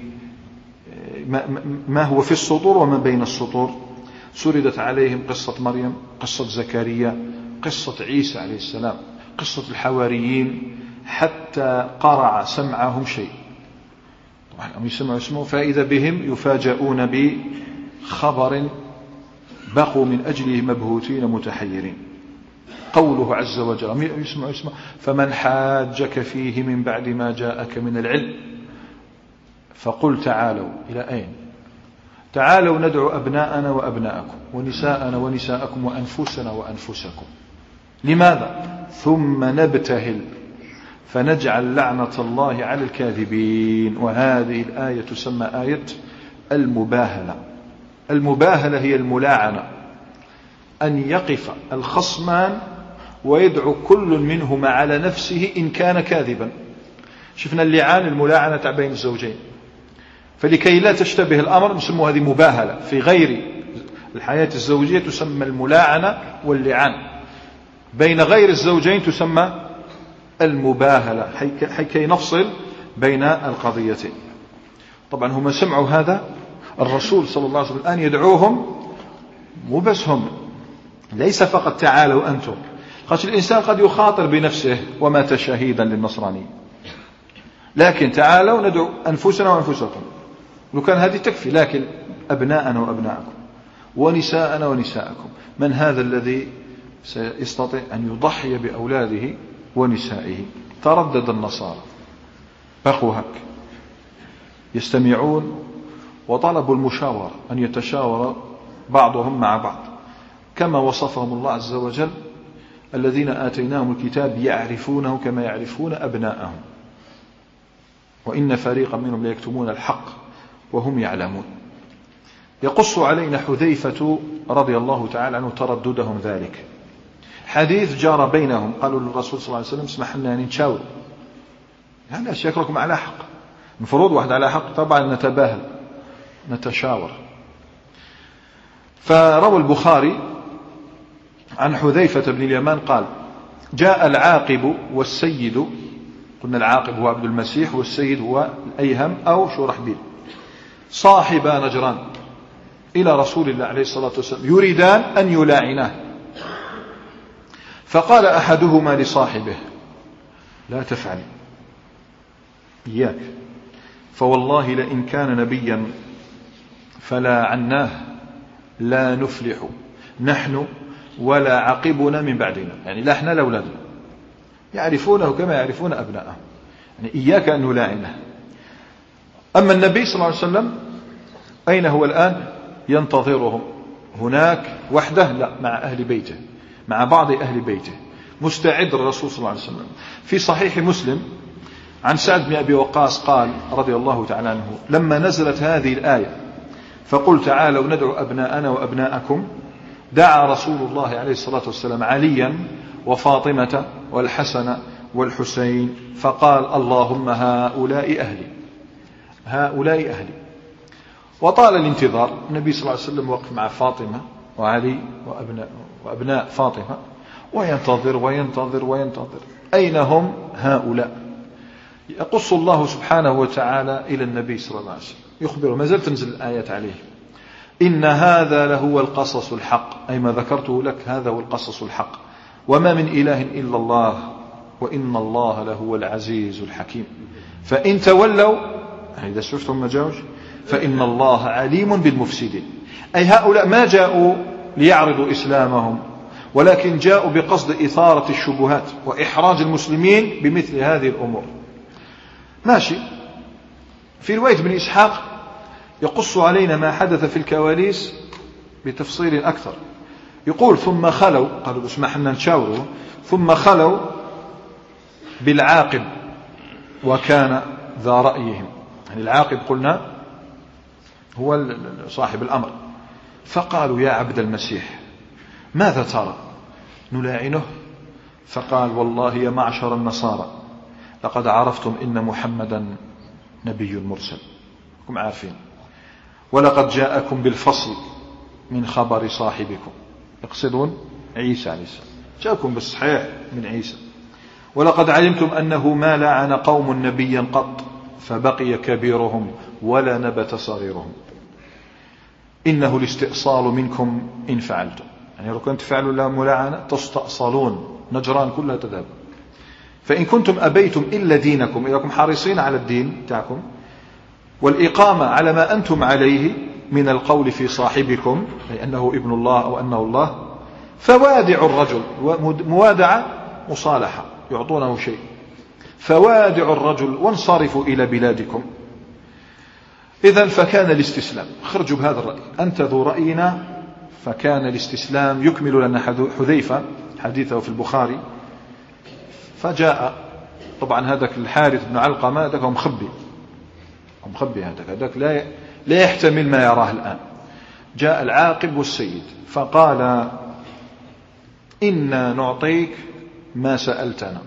ما هو في السطور وما بين السطور. سردت عليهم قصة مريم، قصة زكريا، قصة عيسى عليه السلام، قصة الحواريين، حتى قرع سمعهم شيء. طبعا هم يسمعوا اسمه فإذا بهم يفاجؤون بخبر بقوا من أجله مبهوتين متحيرين. قوله عز وجل يسمعوا اسمه: فمن حاجك فيه من بعد ما جاءك من العلم فقل تعالوا. إلى أين؟ تعالوا ندعو أبناءنا وأبناءكم ونساءنا ونساءكم وأنفسنا وأنفسكم. لماذا؟ ثم نبتهل فنجعل لعنة الله على الكاذبين. وهذه الآية تسمى آية المباهلة. المباهلة هي الملاعنة، أن يقف الخصمان ويدعو كل منهما على نفسه إن كان كاذبا. شفنا اللعان الملاعنة بين الزوجين، فلكي لا تشتبه الأمر نسمى هذه مباهلة. في غير الحياة الزوجية تسمى الملاعنة واللعان، بين غير الزوجين تسمى المباهلة، حكي نفصل بين القضيتين. طبعا هم سمعوا هذا الرسول صلى الله عليه وسلم الآن يدعوهم، مو بس هم، ليس فقط تعالوا أنتم. قد الإنسان قد يخاطر بنفسه ومات شهيدا للنصراني، لكن تعالوا ندعو أنفسنا وأنفسكم، لو كان هذه تكفي، لكن أبناءنا وأبناءكم. ونساءنا ونساءكم. من هذا الذي سيستطيع أن يضحي بأولاده ونسائه؟ تردد النصارى، بقوا هك يستمعون وطلبوا المشاورة، أن يتشاور بعضهم مع بعض، كما وصفهم الله عز وجل: الذين آتيناهم الكتاب يعرفونه كما يعرفون أبناءهم وإن فريقا منهم ليكتمون الحق وهم يعلمون. يقص علينا حذيفة رضي الله تعالى عنه ترددهم ذلك. حديث جار بينهم، قالوا للرسول صلى الله عليه وسلم: اسمح لنا أن نتشاور، يعني شكلكم على حق، المفروض واحد على حق طبعا نتباهل نتشاور. فروى البخاري عن حذيفة بن اليمان قال: جاء العاقب والسيد، قلنا العاقب هو عبد المسيح والسيد هو الأيهم أو شرحبيل، صاحبا نجران إلى رسول الله عليه الصلاة والسلام يريدان أن يلاعناه، فقال أحدهما لصاحبه: لا تفعل، إياك، فوالله لئن كان نبيا فلا عناه لا نفلح نحن ولا عقبنا من بعدنا، يعني لا احنا لا أولادنا، يعرفونه كما يعرفون أبناءهم، يعني إياك أن نلاعنه. أما النبي صلى الله عليه وسلم أين هو الآن؟ ينتظرهم هناك وحده؟ لا، مع أهل بيته، مع بعض أهل بيته، مستعد الرسول صلى الله عليه وسلم. في صحيح مسلم عن سعد بن أبي وقاص قال رضي الله تعالى عنه: لما نزلت هذه الآية فقل تعالوا ندعو أبناءنا وأبناءكم، دعا رسول الله عليه الصلاة والسلام عليا وفاطمة والحسن والحسين فقال: اللهم هؤلاء أهلي، هؤلاء أهلي. وطال الانتظار، النبي صلى الله عليه وسلم وقف مع فاطمة وعلي وأبناء فاطمة وينتظر وينتظر وينتظر، أين هم هؤلاء؟ يقص الله سبحانه وتعالى إلى النبي صلى الله عليه وسلم يخبره، ما زالت تنزل الآيات عليه: إن هذا لهو القصص الحق، أي ما ذكرته لك هذا هو القصص الحق، وما من إله إلا الله وإن الله لهو العزيز الحكيم، فإن تولوا، إذا شفتم ما جاوش، فإن الله عليم بالمفسدين. أي هؤلاء ما جاءوا ليعرضوا إسلامهم، ولكن جاءوا بقصد إثارة الشبهات وإحراج المسلمين بمثل هذه الأمور. ماشي. في رواية ابن إسحاق يقص علينا ما حدث في الكواليس بتفصيل أكثر. يقول: ثم خلوا، قالوا اسمح لنا نشاوروا، ثم خلوا بالعاقب وكان ذا رأيهم، يعني العاقب قلنا هو صاحب الأمر، فقالوا: يا عبد المسيح ماذا ترى؟ نلاعنه؟ فقال: والله يا معشر النصارى لقد عرفتم إن محمدا نبي مرسل، كم عارفين، ولقد جاءكم بالفصل من خبر صاحبكم، يقصدون عيسى عليه السلام، جاءكم بالصحيح من عيسى، ولقد علمتم أنه ما لعن قوم نبيا قط فبقي كبيرهم ولا نبت صغيرهم، إنه الاستئصال منكم إن فعلتم، يعني لو كنت فعلوا لا ملاعنة تستأصلون، نجران كلها تذهب، فإن كنتم أبيتم إلا دينكم، إذا كنتم حريصين على الدين تاعكم والإقامة على ما أنتم عليه من القول في صاحبكم أي أنه ابن الله أو أنه الله، فوادع الرجل، موادعة مصالحة، يعطونه شيء، فوادع الرجل وانصرفوا إلى بلادكم. إذن فكان الاستسلام، خرجوا بهذا الرأي، أنت ذو رأينا، فكان الاستسلام. يكمل لنا حذيفة حديثه في البخاري: فجاء، طبعا هذاك الحارث بن علقمة هذاك هو مخبي، هذاك لا يحتمل ما يراه الآن. جاء العاقب والسيد فقال: إنا نعطيك ما سألتنا،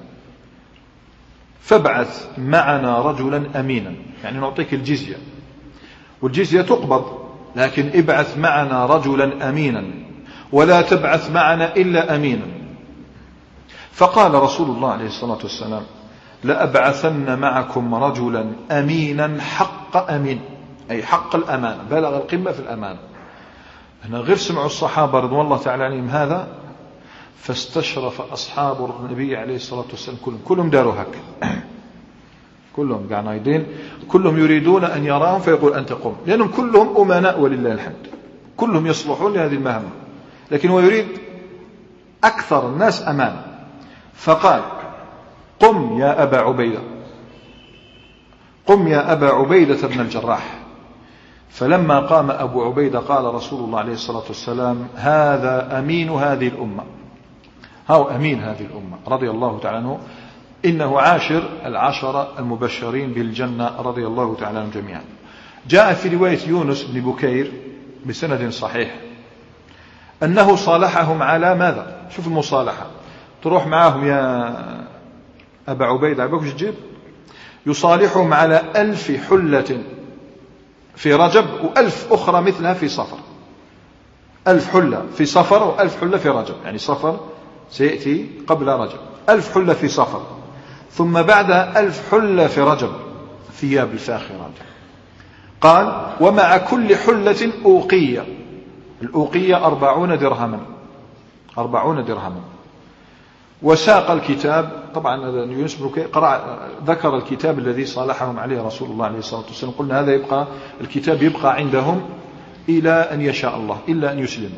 فابعث معنا رجلا أمينا، يعني نعطيك الجزية، والجزية تقبض، لكن ابعث معنا رجلا أمينا ولا تبعث معنا إلا أمينا. فقال رسول الله عليه الصلاة والسلام: لأبعثن معكم رجلا أمينا حق أمين، أي حق الأمانة، بلغ القمة في الأمانة. هنا غير سمعوا الصحابة رضوان الله تعالى عليهم هذا، فاستشرف أصحاب النبي عليه الصلاة والسلام كلهم داروا هك، كلهم قاعدين، كلهم يريدون أن يراهم فيقول: أنت قم، لأنهم كلهم أمناء ولله الحمد، كلهم يصلحون لهذه المهمة، لكن هو يريد أكثر الناس أمانة. فقال: قم يا أبا عبيدة، قم يا أبا عبيدة بن الجراح. فلما قام أبو عبيدة قال رسول الله عليه الصلاة والسلام: هذا أمين هذه الأمة، هو أمين هذه الأمة رضي الله تعالى عنه، إنه عاشر العشرة المبشرين بالجنة رضي الله تعالى عنهم جميعا. جاء في رواية يونس بن بكير بسند صحيح أنه صالحهم على ماذا؟ شوف المصالحة، تروح معهم يا أبا عبيدة عباك وش تجيب؟ يصالحهم على 1000 حلة في رجب و1000 أخرى مثلها في صفر. 1000 حلة في صفر و1000 حلة في رجب، يعني صفر سيأتي قبل رجب، 1000 حلة في صفر، ثم بعدها 1000 حلة في رجب ثياب الفاخرات. قال: ومع كل حلة أوقية، الأوقية 40 درهما، 40 درهما. وساق الكتاب، طبعا يونس بن بكير ذكر الكتاب الذي صالحهم عليه رسول الله عليه الصلاة والسلام. قلنا هذا يبقى الكتاب يبقى عندهم إلى أن يشاء الله، إلا أن يسلموا.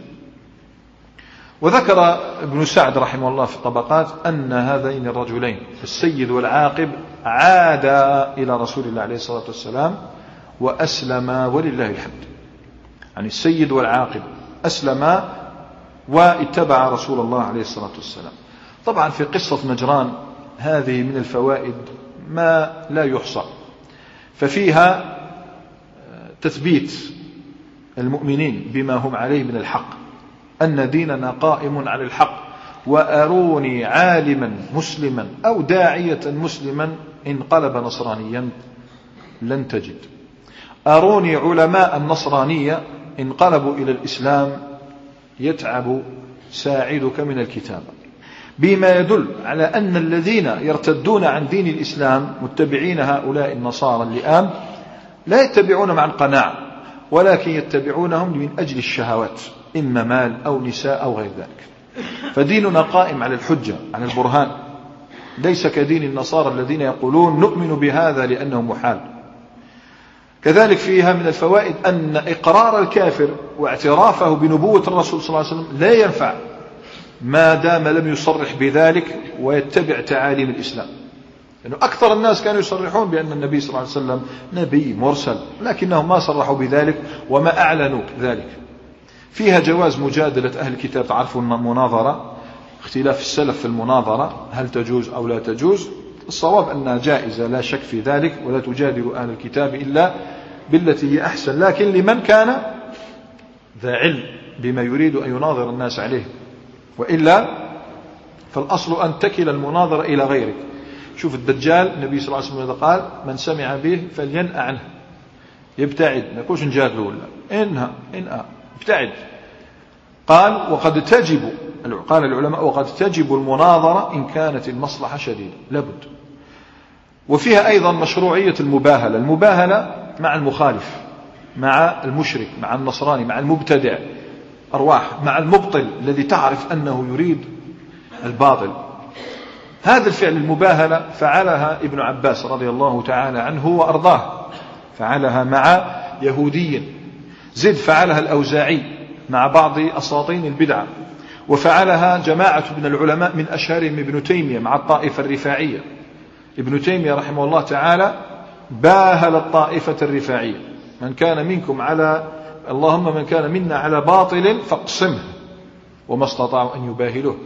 وذكر ابن سعد رحمه الله في الطبقات أن هذين الرجلين السيد والعاقب عادا إلى رسول الله عليه الصلاة والسلام وأسلما ولله الحمد. يعني السيد والعاقب أسلما واتبع رسول الله عليه الصلاة والسلام. طبعا في قصة نجران هذه من الفوائد ما لا يحصى، ففيها تثبيت المؤمنين بما هم عليه من الحق، أن ديننا قائم على الحق. وأروني عالما مسلما أو داعية مسلما انقلب نصرانيا لن تجد. أروني علماء النصرانية انقلبوا إلى الإسلام يتعب ساعدك من الكتابة، بما يدل على أن الذين يرتدون عن دين الإسلام متبعين هؤلاء النصارى اللئام لا يتبعون مع القناعة، ولكن يتبعونهم من أجل الشهوات، إما مال أو نساء أو غير ذلك. فديننا قائم على الحجة، على البرهان، ليس كدين النصارى الذين يقولون نؤمن بهذا لأنه محال. كذلك فيها من الفوائد أن إقرار الكافر واعترافه بنبوة الرسول صلى الله عليه وسلم لا ينفع ما دام لم يصرح بذلك ويتبع تعاليم الإسلام، لأنه أكثر الناس كانوا يصرحون بأن النبي صلى الله عليه وسلم نبي مرسل، لكنهم ما صرحوا بذلك وما أعلنوا ذلك. فيها جواز مجادلة أهل الكتاب. تعرفون المناظرة، اختلاف السلف في المناظرة هل تجوز أو لا تجوز. الصواب أنها جائزة لا شك في ذلك، ولا تجادل أهل الكتاب إلا بالتي هي أحسن، لكن لمن كان ذا علم بما يريد أن يناظر الناس عليه، وإلا فالأصل أن تكل المناظرة إلى غيرك. شوف الدجال النبي صلى الله عليه وسلم قال: من سمع به فلينأ عنه، يبتعد، ما يكونش نجادله ولا إنها ابتعد. قال: وقد تجب، قال العلماء وقد تجب المناظرة إن كانت المصلحة شديدة، لابد. وفيها أيضا مشروعية المباهلة، المباهلة مع المخالف، مع المشرك، مع النصراني، مع المبتدع أرواح، مع المبطل الذي تعرف أنه يريد الباطل. هذا الفعل المباهلة فعلها ابن عباس رضي الله تعالى عنه وأرضاه، فعلها مع يهودي. زد فعلها الأوزاعي مع بعض أساطين البدعة، وفعلها جماعة من العلماء من أشهرهم ابن تيمية مع الطائفة الرفاعية. ابن تيمية رحمه الله تعالى باهل الطائفة الرفاعية: من كان منكم على اللهم من كان منا على باطل فاقسمه، وما استطاعوا أن يباهلوه.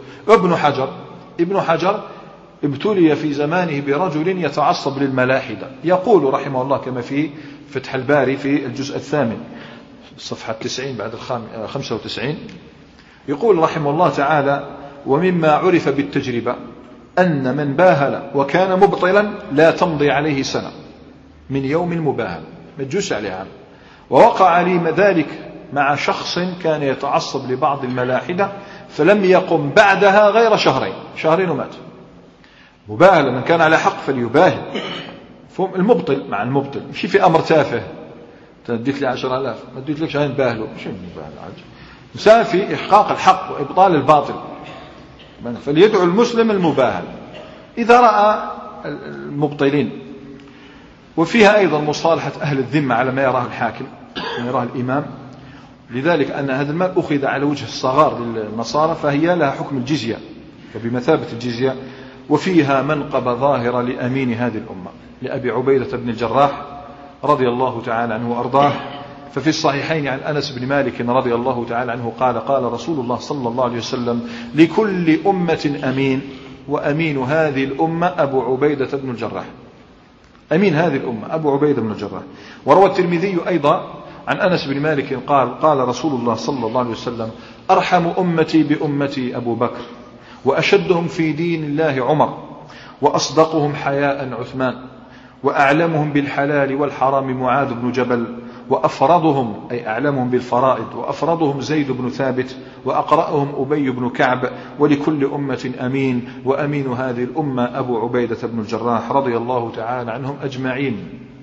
ابن حجر ابتلي في زمانه برجل يتعصب للملاحدة، يقول رحمه الله كما في فتح الباري في الجزء 8 صفحة 90 بعد 95، يقول رحمه الله تعالى: ومما عرف بالتجربة أن من باهل وكان مبطلا لا تمضي عليه سنة من يوم المباهل، ما تجوش عليه عام. ووقع لي ذلك مع شخص كان يتعصب لبعض الملاحدة فلم يقم بعدها غير شهرين ومات. مباهلة، من كان على حق فليباهل. المبطل مع المبطل، مش في أمر تافه تديت لي 10,000 ما اديت لك شهرين باهلوا، مش المباهل عجل، مساهم في إحقاق الحق وإبطال الباطل. فليدعو المسلم المباهل إذا رأى المبطلين. وفيها أيضا مصالحة أهل الذمة على ما يراه الحاكم، ما يراه الإمام. لذلك أن هذا المال أخذ على وجه الصغار للنصارى، فهي لها حكم الجزية وبمثابة الجزية. وفيها منقبة ظاهرة لأمين هذه الأمة لأبي عبيدة بن الجراح رضي الله تعالى عنه وأرضاه. ففي الصحيحين عن أنس بن مالك رضي الله تعالى عنه قال قال رسول الله صلى الله عليه وسلم: لكل أمة أمين، وأمين هذه الأمة أبو عبيدة بن الجراح. أمين هذه الأمة أبو عبيدة بن الجراح. وروى الترمذي أيضا عن أنس بن مالك قال قال رسول الله صلى الله عليه وسلم: أرحم أمتي بأمتي أبو بكر، وأشدهم في دين الله عمر، وأصدقهم حياء عثمان، وأعلمهم بالحلال والحرام معاذ بن جبل، وأفرضهم أي أعلمهم بالفرائض وأفرضهم زيد بن ثابت، وأقرأهم أبي بن كعب. ولكل أمة أمين، وأمين هذه الأمة أبو عبيدة بن الجراح رضي الله تعالى عنهم أجمعين.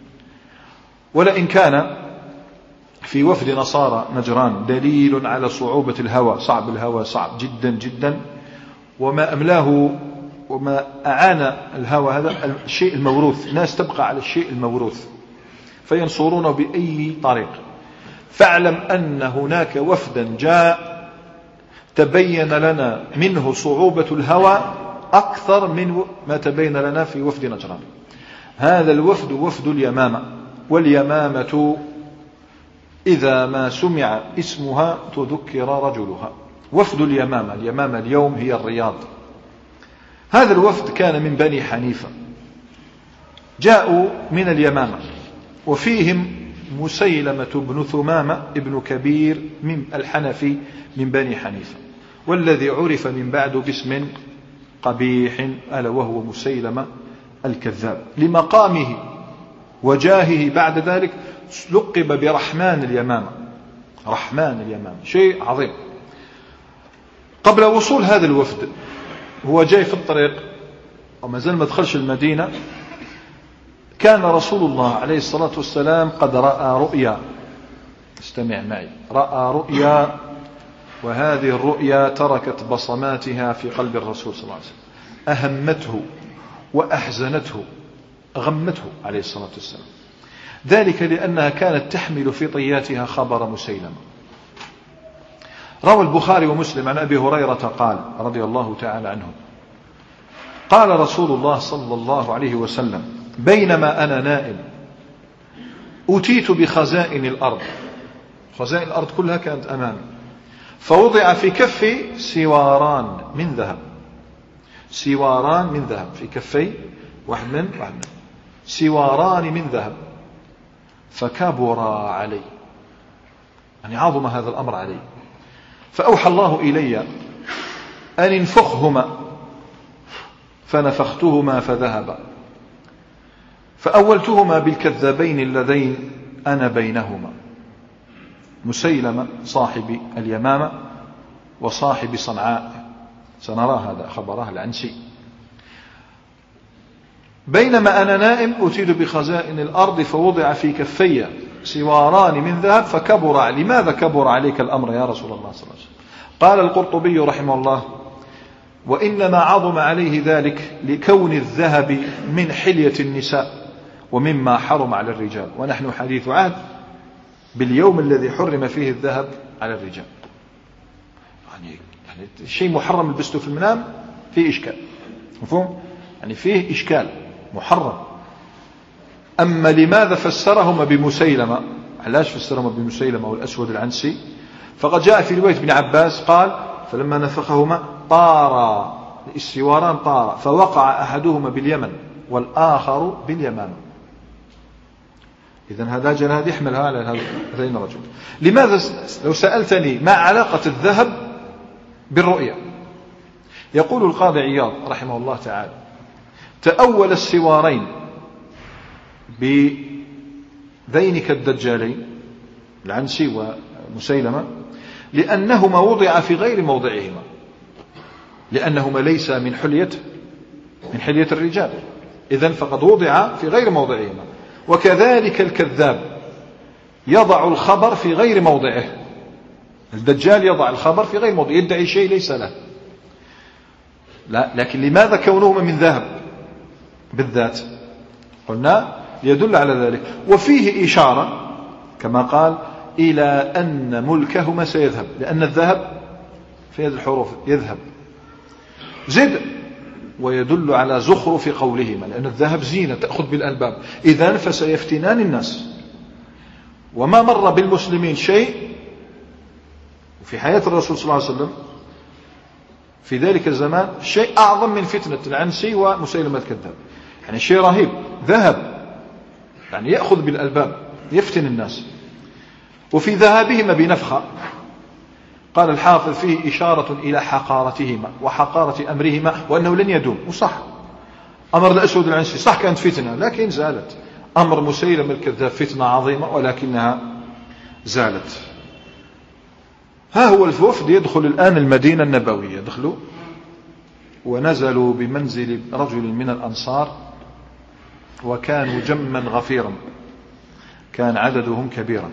ولئن كان في وفد نصارى نجران دليل على صعوبة الهوى، صعب الهوى، صعب جدا جدا، وما أملاه وما أعان الهوى هذا الشيء الموروث، ناس تبقى على الشيء الموروث فينصرونه بأي طريق. فاعلم أن هناك وفدا جاء تبين لنا منه صعوبة الهوى أكثر من ما تبين لنا في وفد نجران. هذا الوفد وفد اليمامة، واليمامة إذا ما سمع اسمها تذكر رجلها. وفد اليمامة، اليمامة اليوم هي الرياض. هذا الوفد كان من بني حنيفة، جاءوا من اليمامة، وفيهم مسيلمة بن ثمامة ابن كبير من الحنفي من بني حنيفة، والذي عرف من بعد باسم قبيح ألا وهو مسيلمة الكذاب. لمقامه وجاهه بعد ذلك لقب برحمن اليمامة، رحمن اليمامة، شيء عظيم. قبل وصول هذا الوفد هو جاي في الطريق وما زال ما دخلش المدينة، كان رسول الله عليه الصلاة والسلام قد رأى رؤيا. استمع معي، رأى رؤيا، وهذه الرؤيا تركت بصماتها في قلب الرسول صلى الله عليه وسلم، أهمته وأحزنته، غمته عليه الصلاة والسلام. ذلك لأنها كانت تحمل في طياتها خبر مسيلمة. روى البخاري ومسلم عن أبي هريرة قال رضي الله تعالى عنه قال رسول الله صلى الله عليه وسلم: بينما أنا نائم أتيت بخزائن الأرض، خزائن الأرض كلها كانت أمامي، فوضع في كفي سواران من ذهب، سواران من ذهب في كفي، واحد من سواران من ذهب، فكبر علي، يعني عظم هذا الأمر علي، فأوحى الله إلي أن انفخهما، فنفختهما فذهبا، فأولتهما بالكذابين اللذين أنا بينهما، مسيلمة صاحب اليمامة وصاحب صنعاء، سنرى هذا خبره العنسي. بينما أنا نائم أتيت بخزائن الأرض فوضع في كفي سواران من ذهب فكبر. لماذا كبر عليك الأمر يا رسول الله صلى الله عليه وسلم؟ قال القرطبي رحمه الله: وإنما عظم عليه ذلك لكون الذهب من حلية النساء ومما حرم على الرجال، ونحن حديث عهد باليوم الذي حرم فيه الذهب على الرجال. يعني شيء محرم لبسته في المنام فيه إشكال، مفهوم؟ يعني فيه إشكال، محرم. أما لماذا فسرهما بمسيلمة؟ علاش فسرهما بمسيلمة والأسود العنسي؟ فقد جاء في رواية ابن عباس قال: فلما نفخهما طار السواران، طار فوقع أحدهما باليمن والآخر باليمامة. إذن هذا جناد يحملها على هذين الرجل. لماذا لو سألتني ما علاقة الذهب بالرؤيا؟ يقول القاضي عياض رحمه الله تعالى: تأول السوارين بذينك الدجالين العنسي ومسيلمة لأنهما وضع في غير موضعهما، لأنهما ليس من حلية الرجال، إذن فقد وضع في غير موضعهما. وكذلك الكذاب يضع الخبر في غير موضعه، الدجال يضع الخبر في غير موضعه، يدعي شيء ليس له. لا، لكن لماذا كونهما من ذهب بالذات؟ قلنا ليدل على ذلك. وفيه إشارة كما قال: إلى أن ملكهما سيذهب، لأن الذهب في هذه الحروف يذهب. زد ويدل على زخرف قولهما، لأن الذهب زينة تأخذ بالألباب، إذن فسيفتنان الناس. وما مر بالمسلمين شيء في حياة الرسول صلى الله عليه وسلم في ذلك الزمان شيء أعظم من فتنة العنسي ومسيلمة الكذاب، يعني شيء رهيب، ذهب يعني يأخذ بالألباب يفتن الناس. وفي ذهابهما بنفخة قال الحافظ فيه إشارة إلى حقارتهما وحقارة أمرهما وأنه لن يدوم. وصح أمر الأسود العنسي صح كانت فتنة لكن زالت، أمر مسيلمة الكذاب فتنة عظيمة ولكنها زالت. ها هو الوفد يدخل الآن المدينة النبوية، دخلوا ونزلوا بمنزل رجل من الأنصار وكانوا جما غفيرا، كان عددهم كبيرا.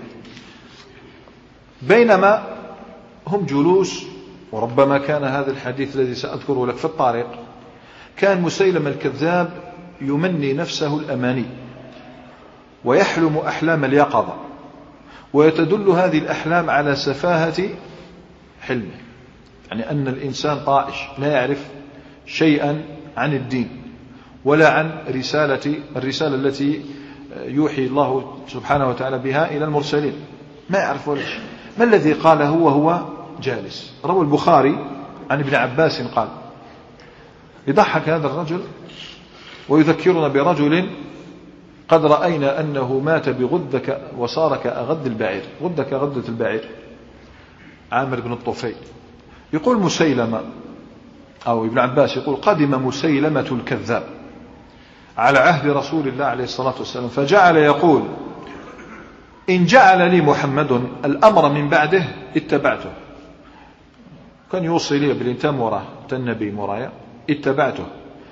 بينما هم جلوس، وربما كان هذا الحديث الذي سأذكره لك في الطريق، كان مسيلمة الكذاب يمني نفسه الأماني ويحلم أحلام اليقظة، ويتدل هذه الأحلام على سفاهة حلمه، يعني أن الإنسان طائش لا يعرف شيئا عن الدين ولا عن الرسالة التي يوحي الله سبحانه وتعالى بها إلى المرسلين، ما يعرف ولا شيء. ما الذي قاله وهو جالس؟ روى البخاري عن ابن عباس قال: يضحك هذا الرجل ويذكرنا برجل قد رأينا أنه مات بغدة وصار كأغد البعير، غدة كغدة البعير، عامر بن الطفيل. يقول مسيلمة أو ابن عباس يقول: قدم مسيلمة الكذاب على عهد رسول الله عليه الصلاة والسلام فجعل يقول: إن جعل لي محمد الأمر من بعده اتبعته. كان يوصي لي بالإنتام وراه النبي مرايا اتبعته.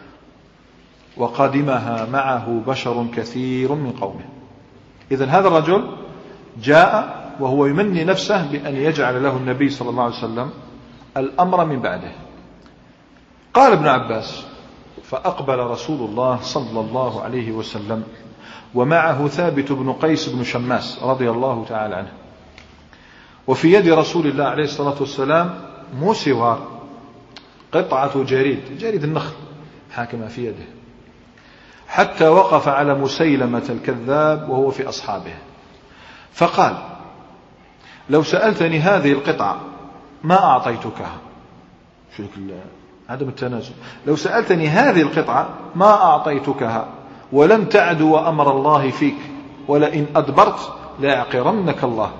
وقدمها معه بشر كثير من قومه. إذن هذا الرجل جاء وهو يمني نفسه بأن يجعل له النبي صلى الله عليه وسلم الأمر من بعده. قال ابن عباس: فأقبل رسول الله صلى الله عليه وسلم ومعه ثابت بن قيس بن شماس رضي الله تعالى عنه، وفي يد رسول الله عليه الصلاة والسلام مو سوار، قطعة جريد النخل حاكمة في يده، حتى وقف على مسيلمة الكذاب وهو في أصحابه فقال: لو سألتني هذه القطعة ما أعطيتكها. شوف عدم التنازل. لو سألتني هذه القطعة ما أعطيتكها ولن تعدو أمر الله فيك، ولئن أدبرت ليعقرنك الله،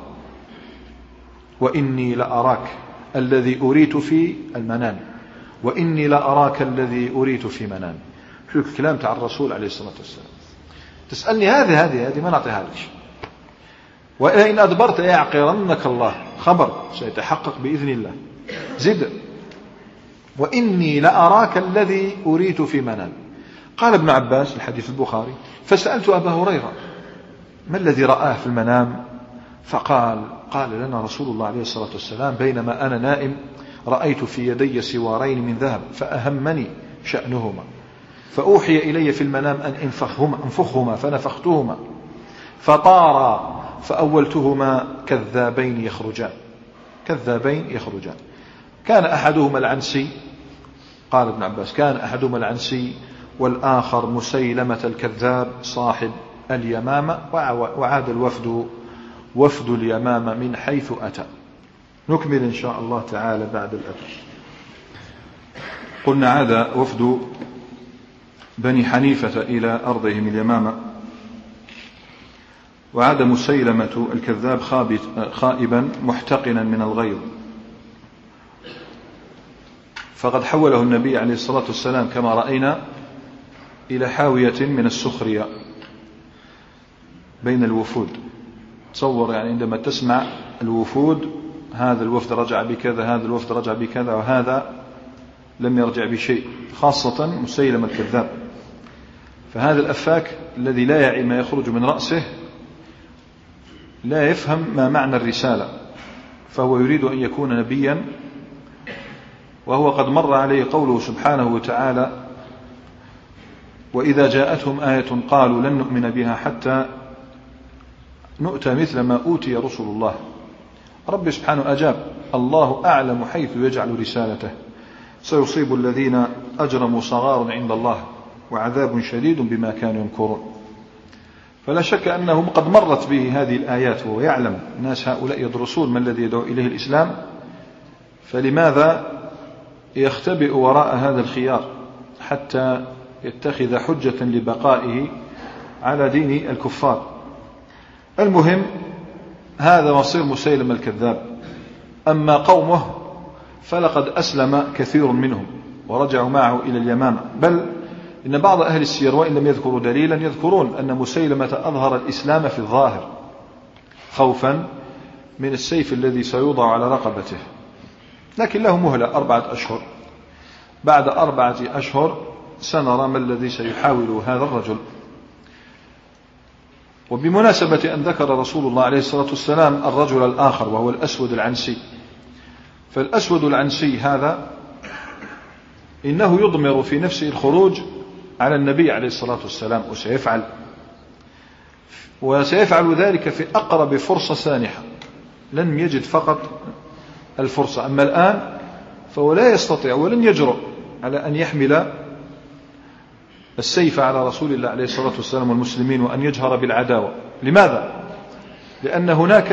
وإني لأراك الذي أريت في المنام، وإني لأراك الذي أريت في منام. شوف الكلام تاع الرسول عليه الصلاة والسلام. تسألني هذه ما نعطيها لك، وإن أدبرت يعقرنك الله، خبر سيتحقق بإذن الله. زد: وإني لأراك الذي أريت في منام. قال ابن عباس الحديث البخاري: فسألت أبا هريرة ما الذي رآه في المنام؟ فقال: قال لنا رسول الله عليه الصلاة والسلام: بينما أنا نائم رأيت في يدي سوارين من ذهب فأهمني شأنهما، فأوحي إلي في المنام أن انفخهما فنفختهما فطارا، فأولتهما كذابين يخرجان. كان أحدهما العنسي، قال ابن عباس: كان أحدهما العنسي والآخر مسيلمة الكذاب صاحب اليمامة، وعاد الوفد وفد اليمامة من حيث أتى. نكمل إن شاء الله تعالى بعد الأذان. قلنا عاد وفد بني حنيفة إلى أرضهم اليمامة، وعاد مسيلمة الكذاب خائبا محتقنا من الغيظ، فقد حوله النبي عليه الصلاة والسلام كما رأينا إلى حاوية من السخرية بين الوفود. تصور يعني عندما تسمع الوفود: هذا الوفد رجع بكذا، هذا الوفد رجع بكذا، وهذا لم يرجع بشيء، خاصة مسيلمة الكذاب. فهذا الأفاك الذي لا يعي ما يخرج من رأسه لا يفهم ما معنى الرسالة، فهو يريد أن يكون نبيا، وهو قد مر عليه قوله سبحانه وتعالى: وإذا جاءتهم آية قالوا لن نؤمن بها حتى نؤتى مثل ما أوتي رسل الله. رب سبحانه أجاب: الله أعلم حيث يجعل رسالته، سيصيب الذين أجرموا صغار عند الله وعذاب شديد بما كانوا يمكرون. فلا شك أنهم قد مرت به هذه الآيات، وهو يعلم الناس هؤلاء يدرسون ما الذي يدعو إليه الإسلام، فلماذا يختبئ وراء هذا الخيار حتى يتخذ حجة لبقائه على دين الكفار؟ المهم هذا مصير مسيلمة الكذاب. أما قومه فلقد أسلم كثير منهم ورجعوا معه إلى اليمامة، بل إن بعض أهل السير وإن لم يذكروا دليلا يذكرون أن مسيلمة أظهر الإسلام في الظاهر خوفا من السيف الذي سيوضع على رقبته، لكن له مهلة 4 أشهر. بعد 4 أشهر سنرى ما الذي سيحاول هذا الرجل. وبمناسبة أن ذكر رسول الله عليه الصلاة والسلام الرجل الآخر وهو الأسود العنسي، فالأسود العنسي هذا إنه يضمر في نفسه الخروج على النبي عليه الصلاة والسلام، وسيفعل ذلك في أقرب فرصة سانحة، لن يجد فقط الفرصة. أما الآن فهو لا يستطيع ولن يجرؤ على أن يحمل السيف على رسول الله عليه الصلاة والسلام والمسلمين وأن يجهر بالعداوة. لماذا؟ لأن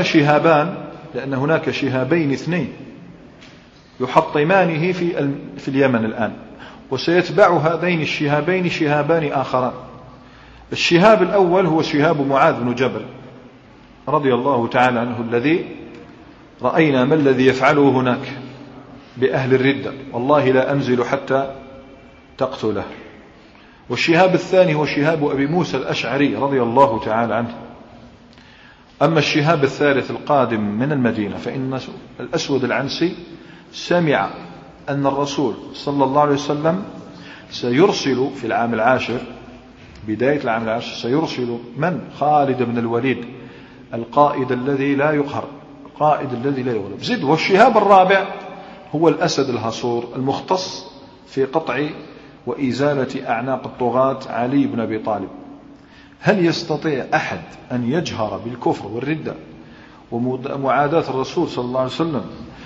هناك شهابين 2 يحطمانه في اليمن الآن، وسيتبع هذين الشهابين شهابان آخران. الشهاب الأول هو شهاب معاذ بن جبل رضي الله تعالى عنه، الذي رأينا ما الذي يفعله هناك بأهل الردة، والله لا أنزل حتى تقتله. والشهاب الثاني هو شهاب أبي موسى الأشعري رضي الله تعالى عنه. أما الشهاب الثالث القادم من المدينة فإن الأسود العنسي سمع أن الرسول صلى الله عليه وسلم سيرسل في العام العاشر، بداية العام العاشر، سيرسل من؟ خالد بن الوليد، القائد الذي لا يقهر، القائد الذي لا يغلب. زد. والشهاب الرابع هو الأسد الهصور المختص في قطع وإزالة أعناق الطغاة، علي بن أبي طالب. هل يستطيع أحد أن يجهر بالكفر والردة ومعاداة الرسول صلى الله عليه وسلم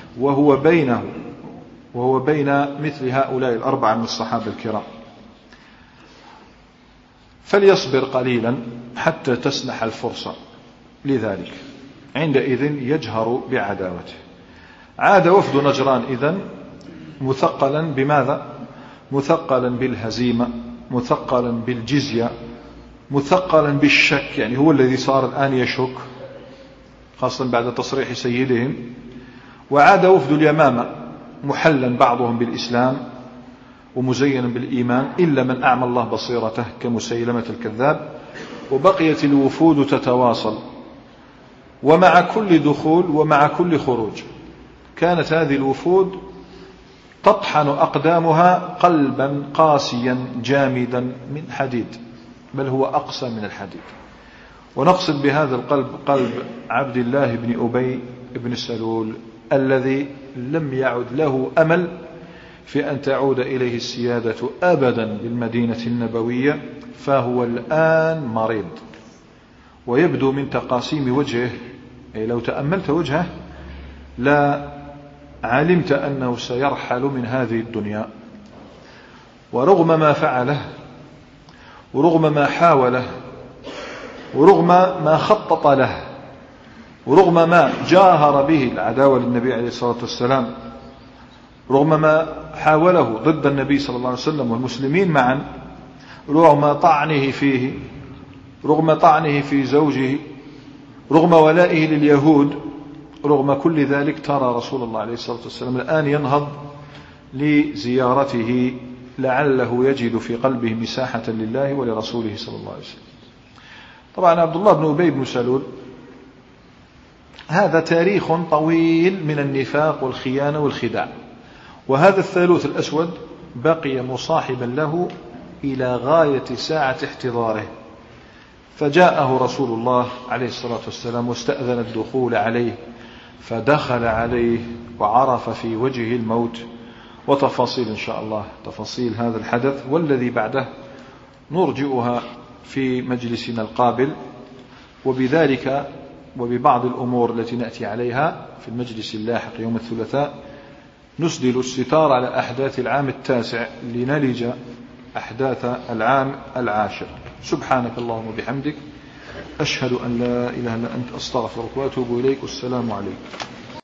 وهو بين مثل هؤلاء 4 من الصحابة الكرام؟ فليصبر قليلا حتى تسنح الفرصة لذلك، عندئذ يجهر بعداوته. عاد وفد نجران إذن مثقلا بماذا؟ مثقلا بالهزيمة، مثقلا بالجزية، مثقلا بالشك، يعني هو الذي صار الآن يشك خاصة بعد تصريح سيدهم. وعاد وفد اليمامة محلا بعضهم بالإسلام ومزينا بالإيمان، إلا من أعمى الله بصيرته كمسيلمة الكذاب. وبقيت الوفود تتواصل، ومع كل دخول ومع كل خروج كانت هذه الوفود تطحن أقدامها قلبا قاسيا جامدا من حديد، بل هو أقسى من الحديد. ونقصد بهذا القلب قلب عبد الله بن أبي بن سلول، الذي لم يعد له أمل في أن تعود إليه السيادة أبدا بالمدينة النبوية، فهو الآن مريض. ويبدو من تقاسيم وجهه، أي لو تأملت وجهه لا علمت أنه سيرحل من هذه الدنيا. ورغم ما فعله، ورغم ما حاوله، ورغم ما خطط له، ورغم ما جاهر به العداوة للنبي عليه الصلاة والسلام، رغم ما حاوله ضد النبي صلى الله عليه وسلم والمسلمين معا، رغم طعنه فيه، رغم طعنه في زوجه، رغم ولائه لليهود، رغم كل ذلك ترى رسول الله عليه الصلاة والسلام الآن ينهض لزيارته، لعله يجد في قلبه مساحة لله ولرسوله صلى الله عليه وسلم. طبعا عبد الله بن أبي بن سلول هذا تاريخ طويل من النفاق والخيانة والخداع، وهذا الثالوث الأسود بقي مصاحبا له إلى غاية ساعة احتضاره. فجاءه رسول الله عليه الصلاة والسلام واستأذن الدخول عليه، فدخل عليه وعرف في وجهه الموت. وتفاصيل إن شاء الله، تفاصيل هذا الحدث والذي بعده نرجئها في مجلسنا القابل. وبذلك وببعض الأمور التي نأتي عليها في المجلس اللاحق يوم الثلاثاء نسدل الستار على أحداث العام 9 لنلج أحداث العام 10. سبحانك اللهم وبحمدك، أشهد أن لا إله إلا أنت، أستغفرك وأتوب إليك. والسلام عليكم.